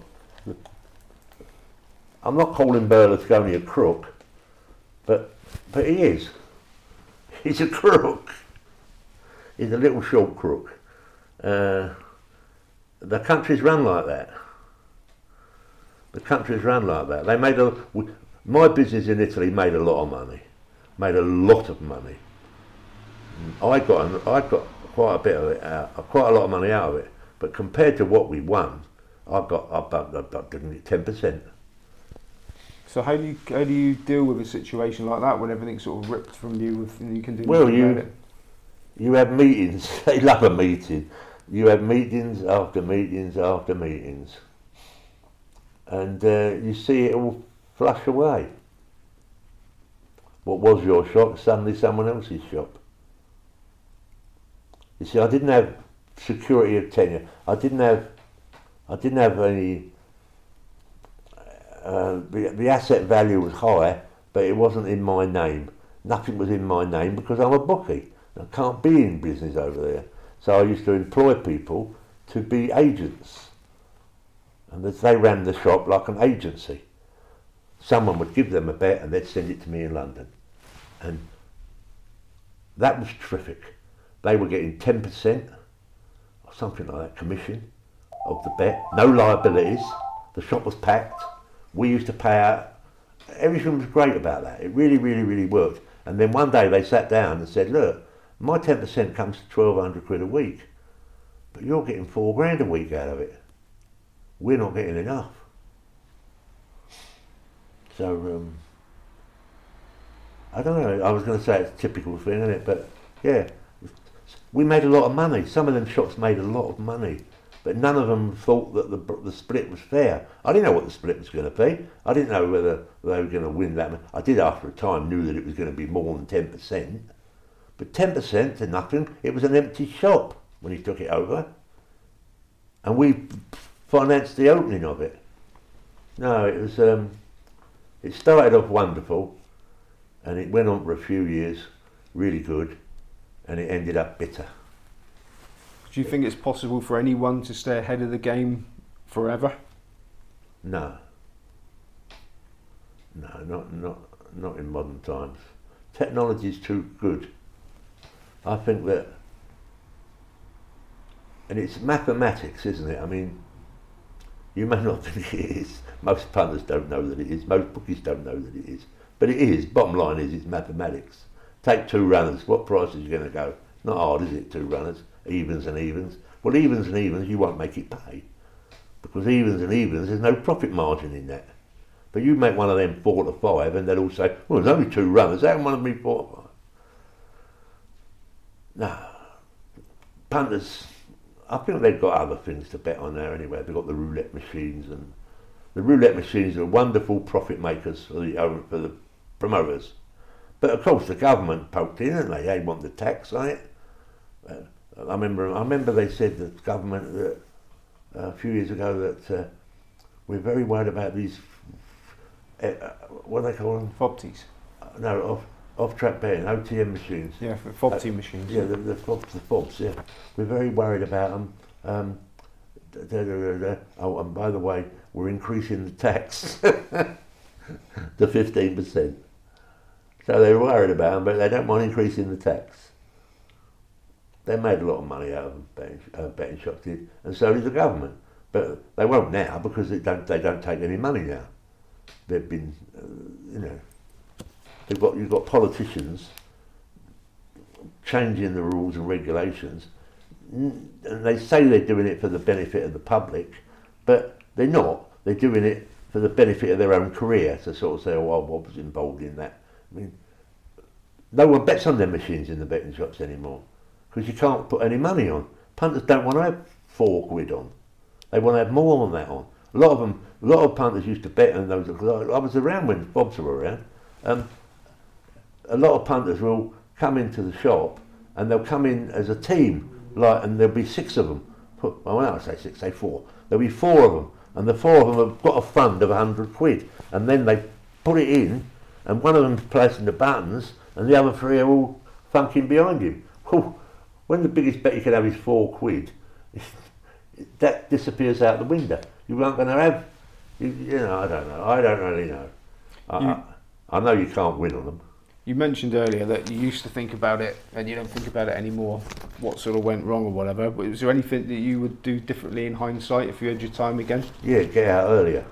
I'm not calling Berlusconi a crook, but he is. He's a crook. He's a little short crook. The country's run like that. The country's run like that. They made my business in Italy made a lot of money. Made a lot of money. I got quite a bit of it out, quite a lot of money out of it. But compared to what we won, I didn't get 10%. So how do you deal with a situation like that when everything's sort of ripped from you and you can do well, nothing about it? You have meetings. They love a meeting. You have meetings after meetings after meetings, and you see it all flush away. What was your shop suddenly someone else's shop. You see, I didn't have security of tenure. I didn't have any. The asset value was high, but it wasn't in my name. Nothing was in my name because I'm a bookie. I can't be in business over there. So I used to employ people to be agents. And they ran the shop like an agency. Someone would give them a bet and they'd send it to me in London. And that was terrific. They were getting 10% or something like that, commission of the bet. No liabilities. The shop was packed. We used to pay out. Everything was great about that. It really, really, really worked. And then one day they sat down and said, look, my 10% comes to 1,200 quid a week, but you're getting 4 grand a week out of it. We're not getting enough. So, I don't know, I was going to say it's a typical thing, isn't it? But yeah, we made a lot of money. Some of them shops made a lot of money, but none of them thought that the split was fair. I didn't know what the split was going to be. I didn't know whether they were going to win that. I did after a time knew that it was going to be more than 10%. But 10% to nothing, it was an empty shop when he took it over. And we financed the opening of it. No, it was, it started off wonderful and it went on for a few years, really good, and it ended up bitter. Do you think it's possible for anyone to stay ahead of the game forever? No. No, not in modern times. Technology is too good. I think that, and it's mathematics, isn't it? I mean, you may not think it is. Most punters don't know that it is. Most bookies don't know that it is. But it is. Bottom line is, it's mathematics. Take 2 runners. What price is you going to go? Not hard, is it? 2 runners, evens and evens. Well, evens and evens, you won't make it pay, because evens and evens, there's no profit margin in that. But you make one of them 4 to 5, and they'll all say, "Well, there's only 2 runners. How can one of them be 4 to 5?" No, punters, I think they've got other things to bet on there anyway. They've got the roulette machines, and the roulette machines are wonderful profit makers for the promoters. But of course the government poked in and they want the tax on it. I remember they said that the government that, a few years ago that we're very worried about these, what do they call them? FOBTs. No, off-track betting, OTM machines. Yeah, FOBT machines. Yeah, the FOBs, yeah. We're very worried about them. Oh, and by the way, we're increasing the tax. to 15%. So they're worried about them, but they don't mind increasing the tax. They made a lot of money out of betting shops, and so did the government. But they won't now because they don't take any money now. They've been, you've got politicians changing the rules and regulations, and they say they're doing it for the benefit of the public, but they're not. They're doing it for the benefit of their own career, to sort of say, oh, I was involved in that. I mean, no one bets on their machines in the betting shops anymore because you can't put any money on. Punters don't want to have £4 on. They want to have more than that on. A lot of punters used to bet on those. I was around when Bobs were around. A lot of punters will come into the shop and they'll come in as a team, and there'll be 6 of them. Well, when I say 6, say 4. There'll be 4 of them, and the 4 of them have got a fund of £100, and then they put it in, and one of them's placing the buttons, and the other 3 are all funking behind him. When the biggest bet you can have is £4, that disappears out the window. You aren't going to have, I don't know. I don't really know. I know you can't win on them. You mentioned earlier that you used to think about it and you don't think about it anymore, what sort of went wrong or whatever. But was there anything that you would do differently in hindsight if you had your time again? Yeah, get out earlier.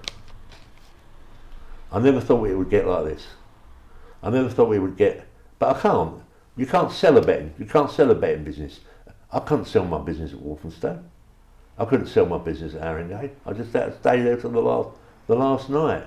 I never thought it would get like this. I never thought we would get, but I can't. You can't sell a betting. You can't sell a betting business. I couldn't sell my business at Walthamstow. I couldn't sell my business at Haringey. I just had to stay there till the last night.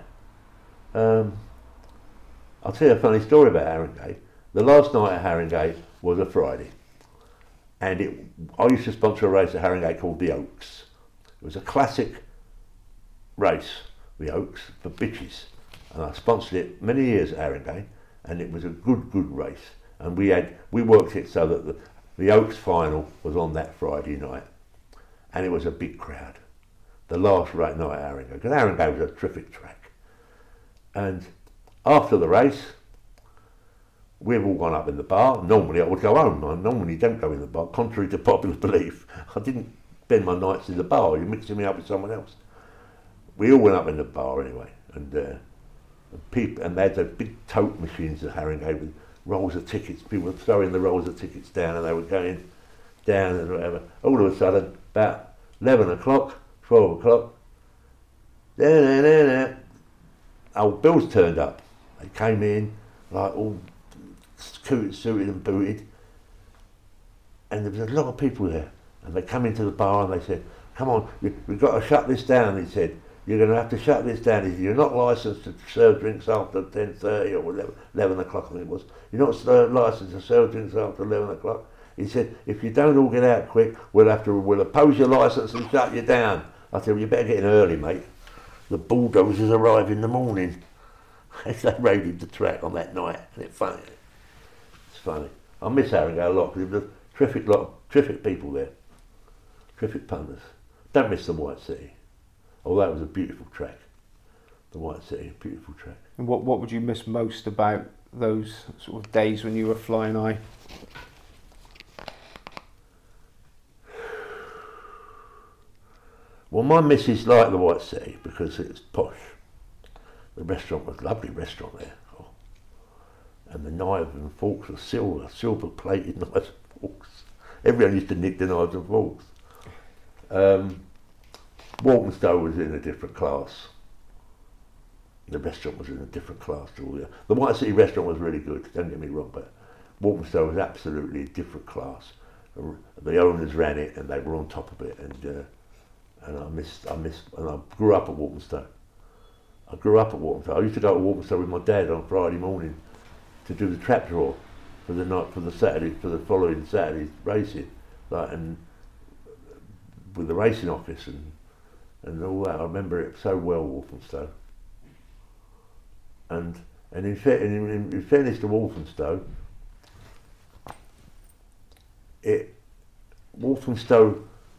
I'll tell you a funny story about Haringey. The last night at Haringey was a Friday, and I used to sponsor a race at Haringey called the Oaks. It was a classic race, the Oaks, for bitches, and I sponsored it many years at Haringey, and it was a good race. And we worked it so that the Oaks final was on that Friday night, and it was a big crowd. The last night at Haringey, because Haringey was a terrific track, and after the race, we've all gone up in the bar. Normally I would go home. I normally don't go in the bar, contrary to popular belief. I didn't spend my nights in the bar. You're mixing me up with someone else. We all went up in the bar anyway, and they had those big tote machines at Haringey with rolls of tickets. People were throwing the rolls of tickets down, and they were going down and whatever. All of a sudden, about 11 o'clock, 12 o'clock, old Bill's turned up. They came in, like all suited and booted, and there was a lot of people there. And they come into the bar and they said, "Come on, we've got to shut this down." He said, "You're going to have to shut this down. You're not licensed to serve drinks after 10:30 or 11 o'clock, I think it was. You're not licensed to serve drinks after 11 o'clock." He said, "If you don't all get out quick, we'll oppose your licence and shut you down." I said, "Well, you better get in early, mate. The bulldozers arrive in the morning." They raided the track on that night, and it's funny. It's funny. I miss Haringey a lot because there was a terrific people there, terrific punters. Don't miss the White City. Although it was a beautiful track, the White City, a beautiful track. And what would you miss most about those sort of days when you were flying high? Well, my missus liked the White City because it was posh. The restaurant was a lovely restaurant there. Oh. And the knives and forks were silver plated knives and forks. Everyone used to nick the knives and forks. Walthamstow was in a different class. The restaurant was in a different class to all the White City restaurant was really good, don't get me wrong, but Walthamstow was absolutely a different class. The owners ran it and they were on top of it, and I grew up at Walthamstow. I used to go to Walthamstow with my dad on Friday morning to do the trap draw for the following Saturday's racing, and with the racing office and all that. I remember it so well, Walthamstow. And in fairness to Walthamstow, Walthamstow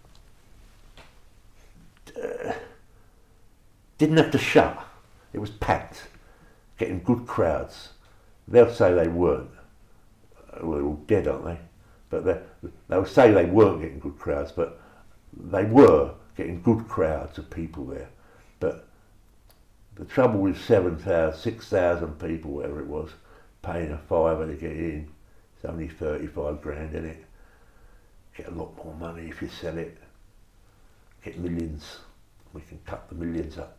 didn't have to shut. It was packed, getting good crowds. They'll say they weren't. Well, they're all dead, aren't they? But they'll say they weren't getting good crowds, but they were getting good crowds of people there. But the trouble with 7,000, 6,000 people, whatever it was, paying a fiver to get in, it's only 35 grand, isn't it? Get a lot more money if you sell it. Get millions. We can cut the millions up.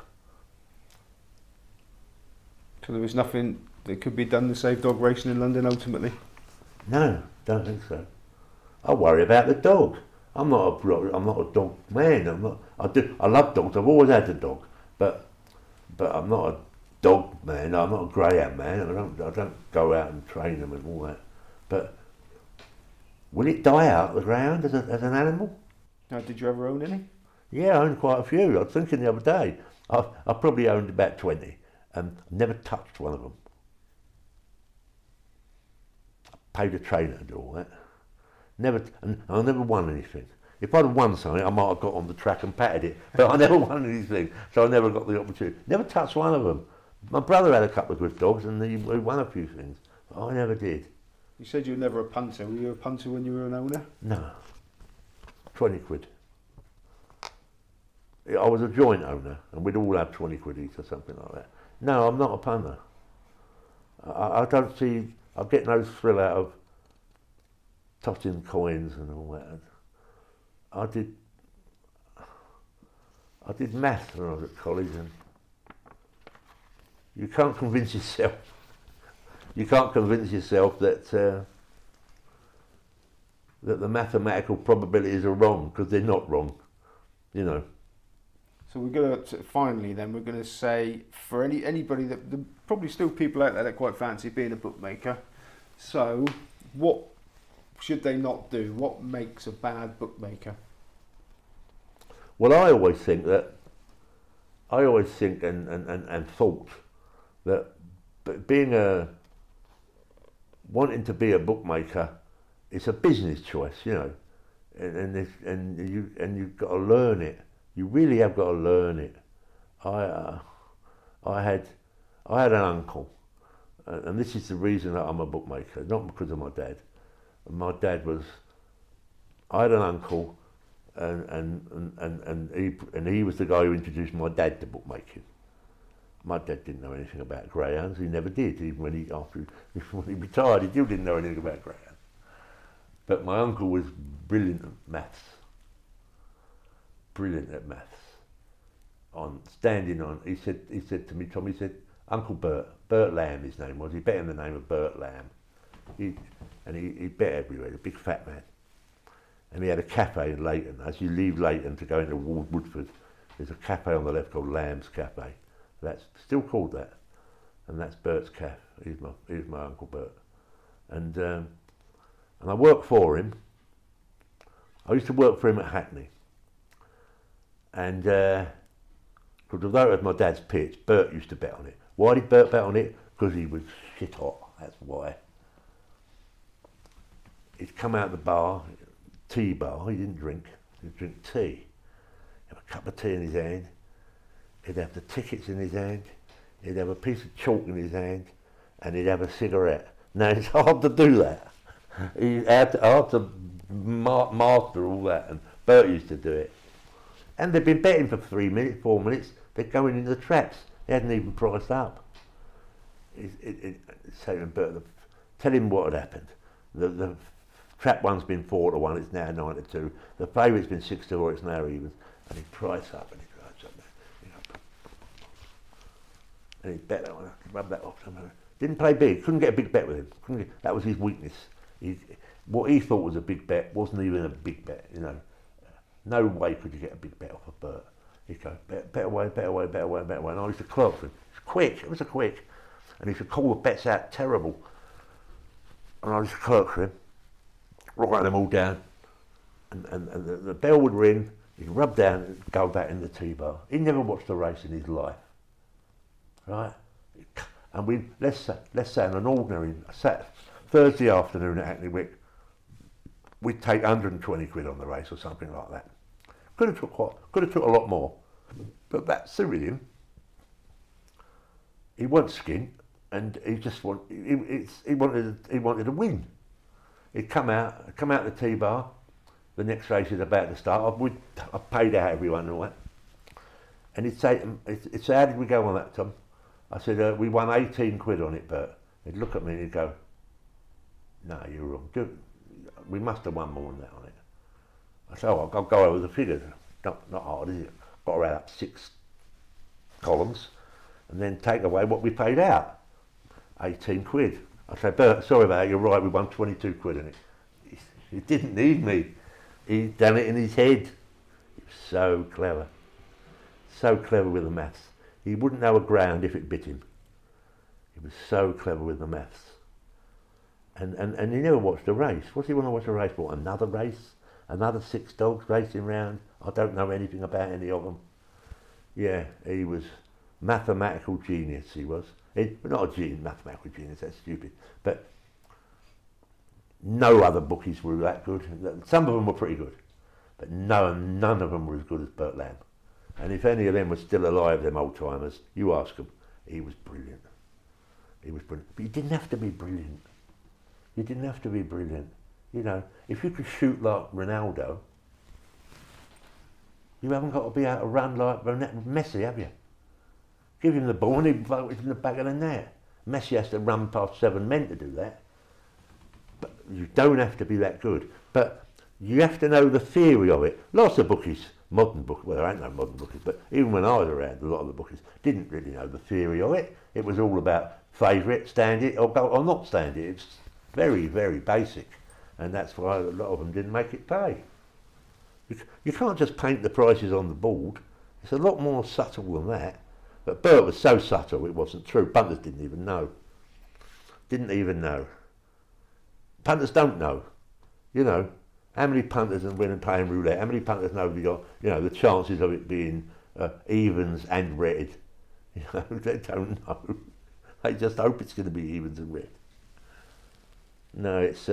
So there was nothing that could be done to save dog racing in London ultimately? No, don't think so. I worry about the dog. I'm not a dog man. I love dogs. I've always had a dog, but I'm not a dog man. I'm not a greyhound man. I don't go out and train them and all that. But will it die out, the greyhound, as an animal? Now, did you ever own any? Yeah, I owned quite a few. I was thinking the other day. I probably owned about 20, and never touched one of them. I paid a trainer to do all that. And I never won anything. If I'd have won something, I might have got on the track and patted it, but I never won anything, so I never got the opportunity. Never touched one of them. My brother had a couple of good dogs, and he won a few things, but I never did. You said you were never a punter. Were you a punter when you were an owner? No. 20 quid. I was a joint owner, and we'd all have 20 quid each or something like that. No, I'm not a punter. I don't see, I get no thrill out of tossing coins and all that. I did maths when I was at college, and you can't convince yourself that that the mathematical probabilities are wrong, because they're not wrong, you know. So we're going to finally then we're going to say for anybody that probably still people out there that quite fancy being a bookmaker. So what should they not do? What makes a bad bookmaker? Well, I always think and thought that wanting to be a bookmaker, it's a business choice, you know, and you've got to learn it. You really have got to learn it. I had an uncle, and this is the reason that I'm a bookmaker, not because of my dad. My dad was. I had an uncle, and he was the guy who introduced my dad to bookmaking. My dad didn't know anything about greyhounds. He never did. Even when he retired, he still didn't know anything about greyhounds. But my uncle was brilliant at maths. He said to me, Tom, he said, Uncle Bert Lamb, his name was. He bet in the name of Bert Lamb. He bet everywhere. A big fat man. And he had a cafe in Leighton. As you leave Leighton to go into Woodford, there's a cafe on the left called Lamb's Cafe. That's still called that, and that's Bert's Cafe. He's my Uncle Bert, and I worked for him. I used to work for him at Hackney, and because although it was my dad's pitch, Bert used to bet on it. Why did Bert bet on it? Because he was shit hot. That's why. He'd come out of the bar, tea bar. He didn't drink. He'd drink tea. Have a cup of tea in his hand. He'd have the tickets in his hand, he'd have a piece of chalk in his hand, and he'd have a cigarette. Now, it's hard to do that. It's hard to master all that, and Bert used to do it. And they'd been betting for 3 minutes, 4 minutes, they're going into the traps. They hadn't even priced up. Saying Bert, tell him what had happened. The trap one's been 4-1, it's now 9-2. The favourite's been 6-4, it's now even. And he'd price up, and and he bet that one, rub that off somewhere. Didn't play big, couldn't get a big bet with him. That was his weakness. What he thought was a big bet wasn't even a big bet, you know. No way could you get a big bet off of Bert. He'd go, bet away. And I used to clerk for him. It was quick. And he used to call the bets out terrible. And I used to clerk for him, write them all down. And the bell would ring, he'd rub down and go back in the tea bar. He never watched a race in his life. Right, and let's say on an ordinary Thursday afternoon at Hackney Wick, we'd take 120 quid on the race or something like that. Could have took a lot more, but that suited him. He wasn't skint, and he wanted to win. He'd come out the tea bar. The next race is about to start. I paid out everyone and all that. And he'd say, how did we go on that, Tom? I said, we won 18 quid on it, Bert. He'd look at me and he'd go, no, you're wrong. We must have won more than that on it. I said, I'll go over the figures. Not hard, is it? Got to add up 6 columns and then take away what we paid out. 18 quid. I said, Bert, sorry about that, you're right, we won 22 quid on it. He didn't need me. He'd done it in his head. He was so clever. So clever with the maths. He wouldn't know a ground if it bit him. He was so clever with the maths. And he never watched a race. What's he want to watch a race for? Another race? Another 6 dogs racing round? I don't know anything about any of them. Yeah, he was mathematical genius, he was. Not a genius, mathematical genius, that's stupid. But no other bookies were that good. Some of them were pretty good. But none of them were as good as Bert Lamb. And if any of them were still alive, them old timers, you ask them, he was brilliant. He was brilliant. But you didn't have to be brilliant. You didn't have to be brilliant. You know, if you could shoot like Ronaldo, you haven't got to be able to run like Messi, have you? Give him the ball and he'd vote it in the back of the net. Messi has to run past 7 men to do that. But you don't have to be that good. But you have to know the theory of it. Lots of bookies, modern bookies, well there ain't no modern bookies, but even when I was around, a lot of the bookies didn't really know the theory of it. It was all about favourite, stand it, or not stand it. It's very, very basic. And that's why a lot of them didn't make it pay. You can't just paint the prices on the board. It's a lot more subtle than that. But Bert was so subtle it wasn't true. Punters didn't even know. Didn't even know. Punters don't know. You know, how many punters and when playing roulette, how many punters know you got, you know, the chances of it being evens and red? You know, they don't know. They just hope it's going to be evens and red. No, it's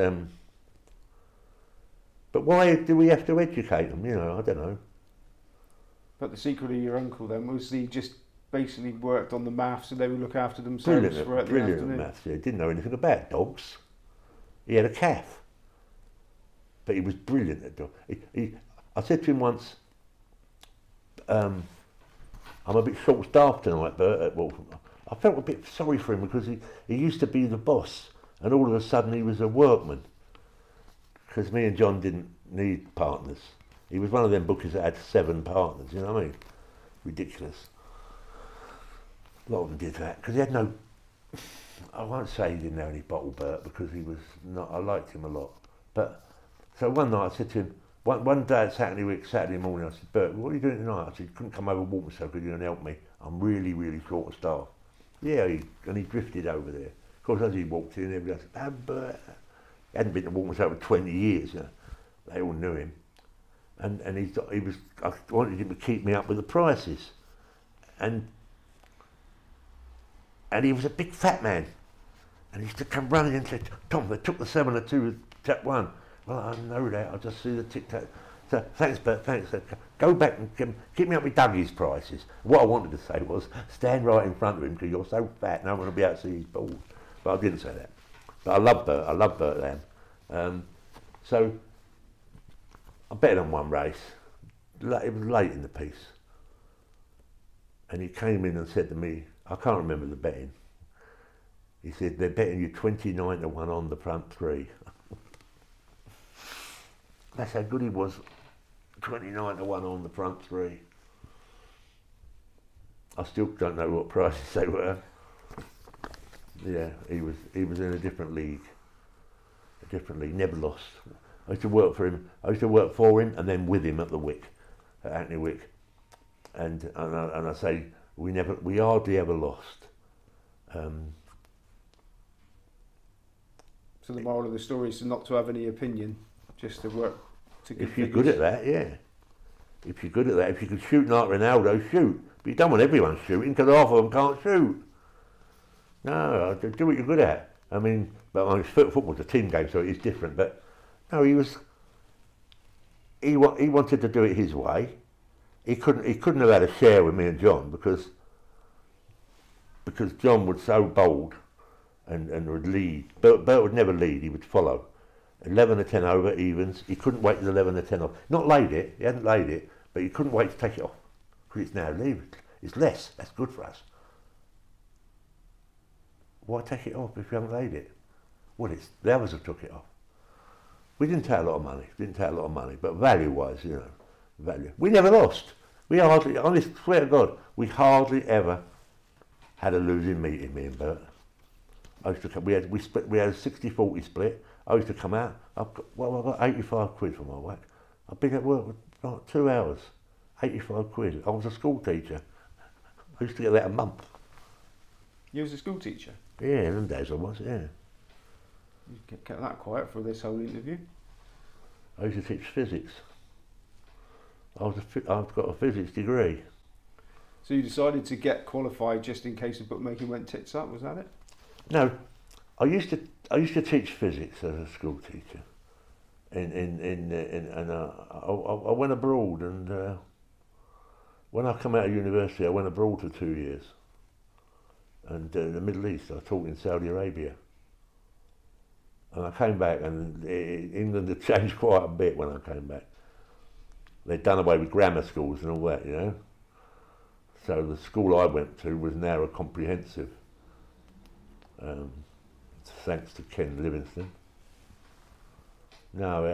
but why do we have to educate them? You know, I don't know. But the secret of your uncle then was he just basically worked on the maths and they would look after themselves throughout the afternoon. Brilliant maths, yeah. He didn't know anything about dogs. He had a calf. But he was brilliant at dogs. I said to him once, I'm a bit short-staffed tonight, Bert, at Waltham. I felt a bit sorry for him because he used to be the boss and all of a sudden he was a workman. Because me and John didn't need partners. He was one of them bookies that had 7 partners, you know what I mean? Ridiculous. A lot of them did that, because he had no... I won't say he didn't have any bottle, Bert, because he was not... I liked him a lot. But, so one night I said to him, one day at Saturday morning, I said, Bert, what are you doing tonight? I said, you couldn't come over and walk myself, could you, and help me? I'm really, really short of staff. Yeah, and he drifted over there. Of course, as he walked in, everybody said, Bert... He hadn't been to Walthamstow for 20 years. You know. They all knew him. And he was... I wanted him to keep me up with the prices. And he was a big fat man. And he used to come running and say, Tom, they took the 7 or 2 tap 1. Well, I know that. I just see the tic-tac. So, thanks, Bert, thanks. Go back and keep me up with Dougie's prices. What I wanted to say was, stand right in front of him because you're so fat no one will be able to see his balls. But I didn't say that. But I love Bert Lamb. So I bet on one race. It was late in the piece. And he came in and said to me, I can't remember the betting. He said, they're betting you 29 to 1 on the front 3. That's how good he was. 29 to 1 on the front 3. I still don't know what prices they were. Yeah, he was in a different league. Never lost. I used to work for him. I used to work for him and then with him at the Wick, at Hackney Wick. And I say we hardly ever lost. So the moral of the story is not to have any opinion, just to work to get. If you're good at that, yeah. If you're good at that, if you can shoot like Ronaldo, shoot. But you don't want everyone shooting because half of them can't shoot. No, do what you're good at. I mean, but football's a team game, so it is different. But no, he wanted to do it his way. He couldn't have had a share with me and John because John was so bold and would lead. Bert would never lead; he would follow. 11 to 10 over evens. He couldn't wait till 11 to 10 off. Not laid it. He hadn't laid it, but he couldn't wait to take it off because it's now leaving. It's less. That's good for us. Why take it off if you haven't laid it? Well, it's the others have took it off. We didn't take a lot of money. But value-wise, you know, value. We never lost. We hardly, honest, swear to God, we hardly ever had a losing meeting, me and Bert. I used to come, we had a 60-40 split. I used to come out, I got 85 quid for my whack. I've been at work for like 2 hours, 85 quid. I was a school teacher. I used to get that a month. You was a school teacher? Yeah, them days I was, yeah. You kept that quiet for this whole interview. I used to teach physics. I've got a physics degree. So you decided to get qualified just in case the bookmaking went tits up, was that it? No, I used to teach physics as a school teacher. I went abroad, and when I come out of university, I went abroad for 2 years. And in the Middle East, I taught in Saudi Arabia. And I came back, and England had changed quite a bit when I came back. They'd done away with grammar schools and all that, you know. So the school I went to was now a comprehensive, thanks to Ken Livingstone. No,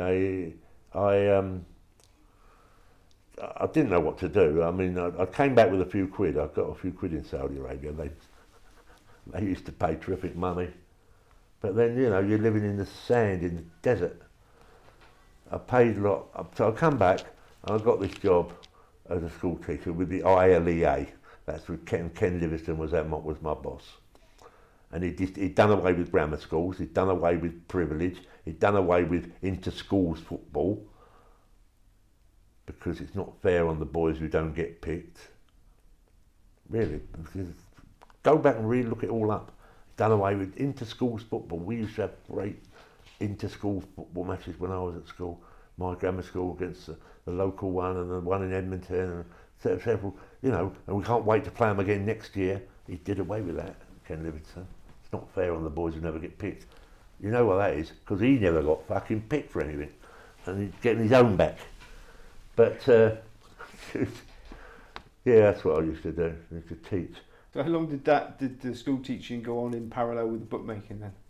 I didn't know what to do. I mean, I came back with a few quid. I got a few quid in Saudi Arabia. They used to pay terrific money. But then, you know, you're living in the sand, in the desert. I paid a lot. So I come back, and I got this job as a school teacher with the ILEA. That's with Ken Livingstone was my boss. And he'd done away with grammar schools, he'd done away with privilege, he'd done away with inter-schools football, because it's not fair on the boys who don't get picked. Really, go back and really look it all up. Done away with inter-schools football. We used to have great inter-school football matches when I was at school. My grammar school against the local one, and the one in Edmonton, and several, you know, and we can't wait to play them again next year. He did away with that, Ken Livingstone. It's not fair on the boys who never get picked. You know why that is? Because he never got fucking picked for anything, and he's getting his own back. But yeah, that's what I used to do. I used to teach. So how long did the school teaching go on in parallel with the bookmaking then?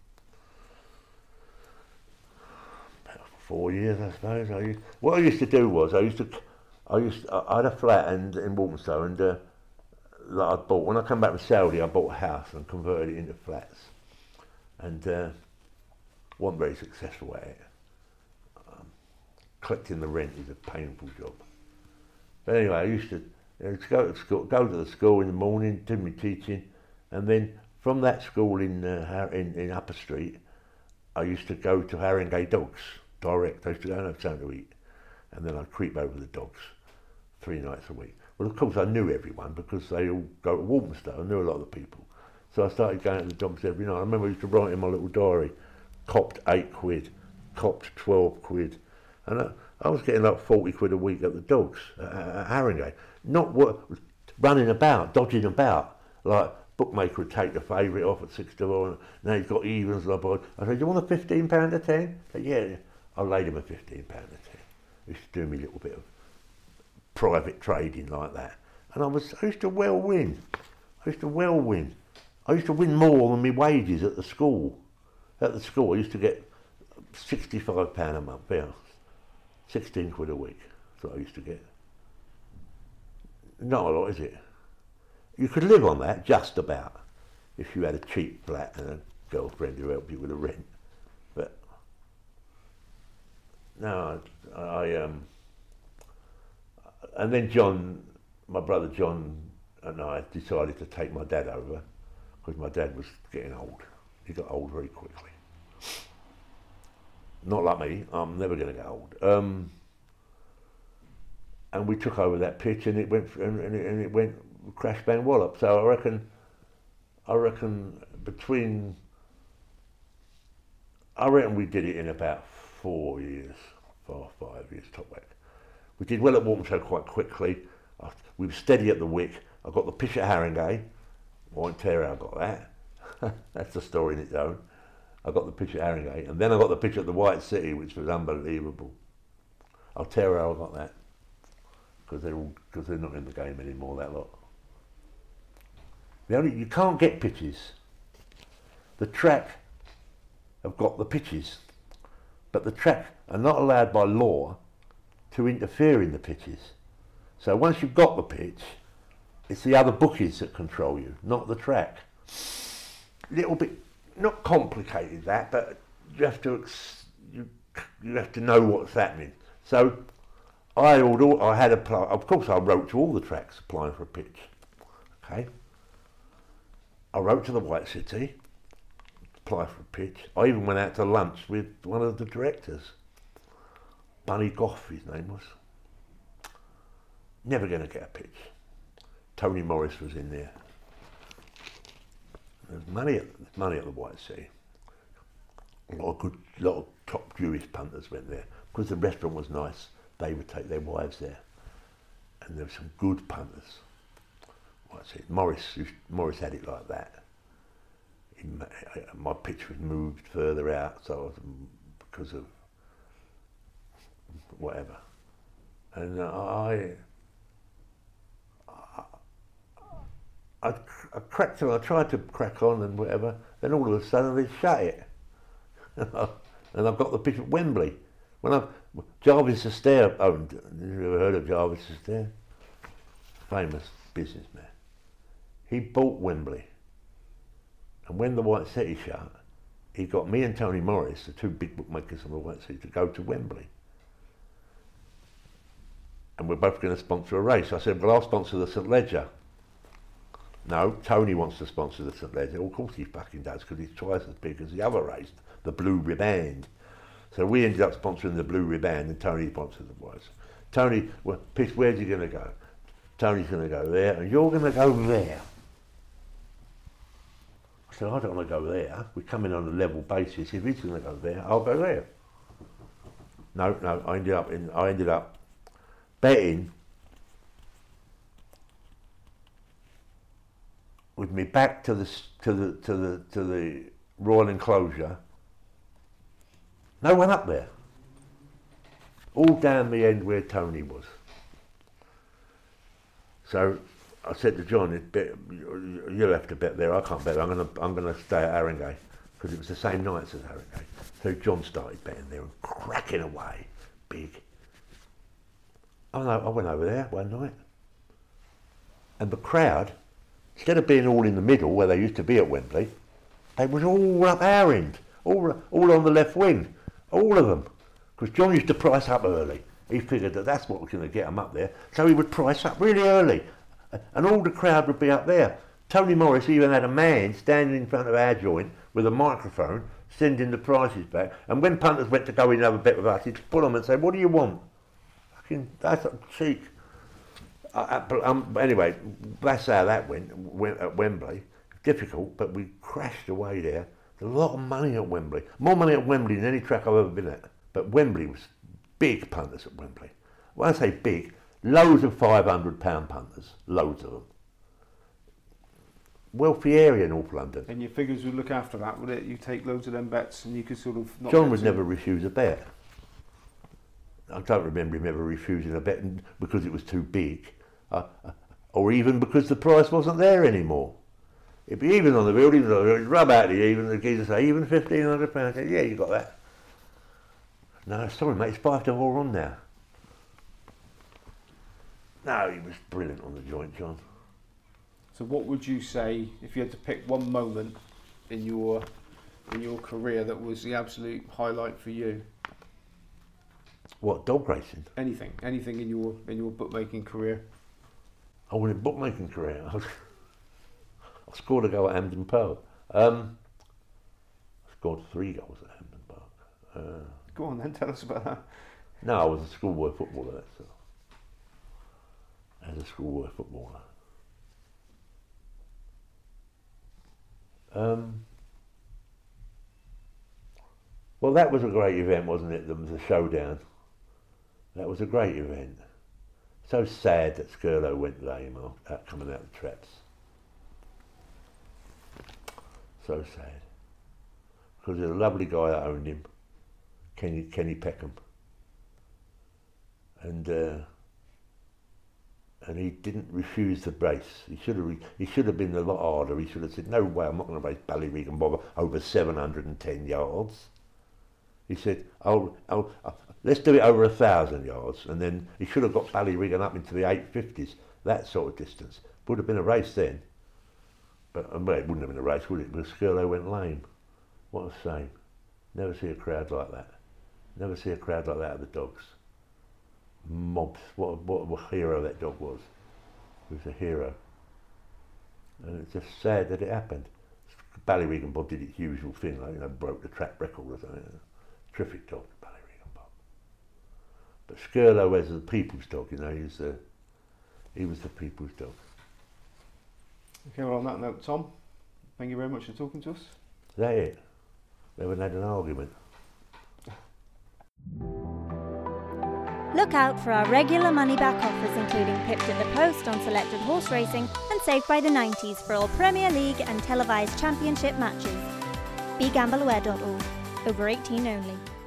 About 4 years, I suppose. What I used to do was I had a flat in Walthamstow, and that I bought. When I come back from Saudi, I bought a house and converted it into flats, and wasn't very successful at it. Collecting the rent is a painful job. But anyway, I used to go to the school in the morning, do my teaching, and then from that school in Upper Street, I used to go to Haringey Dogs direct. I used to go and have something to eat, and then I'd creep over the dogs 3 nights a week. Well, of course, I knew everyone because they all go to Walthamstow. I knew a lot of the people, so I started going to the dogs every night. I remember I used to write in my little diary, copped 8 quid, copped 12 quid, and I was getting like 40 quid a week at the dogs at Haringey. Not running about, dodging about, like bookmaker would take the favourite off at 6 to 1, and now he's got evens. I said, do you want a £15 a 10? Said, yeah, I laid him a £15 a 10. I used to do me a little bit of private trading like that. And I used to well win. I used to win more than my wages at the school. At the school, I used to get £65 a month, yeah. 16 quid a week, that's what I used to get. Not a lot, is it? You could live on that, just about, if you had a cheap flat and a girlfriend who helped you with the rent. But no, and then John, my brother John, and I decided to take my dad over, because my dad was getting old. He got old very quickly. Not like me, I'm never going to get old. And we took over that pitch, and it went crash bang wallop. So I reckon we did it in about 4 years, 4 or 5 years top back. We did well at Walthamstow quite quickly. We were steady at the Wick. I got the pitch at Haringey. Won't tell you how I got that. That's a story in its own. I got the pitch at Haringey, and then I got the pitch at the White City, which was unbelievable. I'll tell you how I got that. because they're not in the game anymore, that lot. You can't get pitches. The track have got the pitches, but the track are not allowed by law to interfere in the pitches. So once you've got the pitch, it's the other bookies that control you, not the track. Little bit, not complicated that, but you have to know what's happening. So I had of course I wrote to all the tracks applying for a pitch. Okay. I wrote to the White City, apply for a pitch. I even went out to lunch with one of the directors. Bunny Goff, his name was. Never going to get a pitch. Tony Morris was in there. There's money at the White City. A lot of top Jewish punters went there because the restaurant was nice. They would take their wives there, and there were some good punters. White City. Morris had it like that. My pitch was moved further out, so because of whatever, and I cracked on. I tried to crack on and whatever. Then all of a sudden they shut it, and I've got the pitch at Wembley. Jarvis Astaire owned. You ever heard of Jarvis Astaire? Famous businessman. He bought Wembley, and when the White City shut, he got me and Tony Morris, the two big bookmakers on the White City, to go to Wembley. And we're both going to sponsor a race. I said, well, I'll sponsor the St Ledger. No, Tony wants to sponsor the St Ledger. Well, of course he fucking does, because he's twice as big as the other race, the Blue Riband. So we ended up sponsoring the Blue Riband, and Tony sponsored the White. Tony, well, Pish, where's he going to go? Tony's going to go there, and you're going to go there. I said, I don't want to go there. We're coming on a level basis. If he's going to go there, I'll go there. No, I ended up betting with me back to the Royal Enclosure. No one up there. All down the end where Tony was. So I said to John, you'll have to bet there. I can't bet there. I'm gonna stay at Haringey, because it was the same nights as Haringey. So John started betting there and cracking away, big. I went over there one night, and the crowd, instead of being all in the middle where they used to be at Wembley, they was all up our end, all on the left wing, all of them, because John used to price up early. He figured that's what was going to get them up there, so he would price up really early, and all the crowd would be up there. Tony Morris even had a man standing in front of our joint with a microphone, sending the prices back, and when punters went to go in and have a bet with us, he'd pull them and say, what do you want? Fucking, that's cheek. Anyway, that's how that went at Wembley. Difficult, but we crashed away there. There's a lot of money at Wembley. More money at Wembley than any track I've ever been at. But Wembley was big punters at Wembley. When I say big, loads of £500 punters. Loads of them. Wealthy area in North London. And your figures would look after that, would it? You take loads of them bets and you could sort of... John would never refuse a bet. I don't remember him ever refusing a bet because it was too big. Or even because the price wasn't there anymore. It'd be even on the building, it'd rub out the even, the geezer say, even £1,500. I said, yeah, you got that. No, sorry mate, it's 5 to 4 on now. No, he was brilliant on the joint, John. So what would you say, if you had to pick one moment in your career that was the absolute highlight for you? What, dog racing? Anything in your bookmaking career. Oh, in a bookmaking career, I scored a goal at Hampden Park. I scored 3 goals at Hampden Park. Go on then, tell us about that. No, I was a schoolboy footballer. So. As a schoolboy footballer. Well, that was a great event, wasn't it? There was a showdown. That was a great event. So sad that Skirlow went lame coming out of the traps. So sad. Because there's a lovely guy that owned him, Kenny Peckham. And and he didn't refuse the race. He should have been a lot harder. He should have said, no way, I'm not going to race Ballyregan Bob over 710 yards. He said, let's do it over 1,000 yards. And then he should have got Ballyregan up into the 850s, that sort of distance. Would have been a race then. But well, it wouldn't have been a race, would it? Because Skirlow went lame. What a shame. Never see a crowd like that. Never see a crowd like that of the dogs. Mobs. What a hero that dog was. He was a hero. And it's just sad that it happened. Ballyregan Bob did its usual thing, like, you know, broke the track record or something. Terrific dog, Ballyregan Bob. But Skirlow was the people's dog, you know, he was the people's dog. Okay, well on that note, Tom, thank you very much for talking to us. Is that it? They haven't had an argument. Look out for our regular money-back offers, including Pipped in the Post on selected horse racing and Saved by the 90s for all Premier League and televised championship matches. BeGambleAware.org. Over 18 only.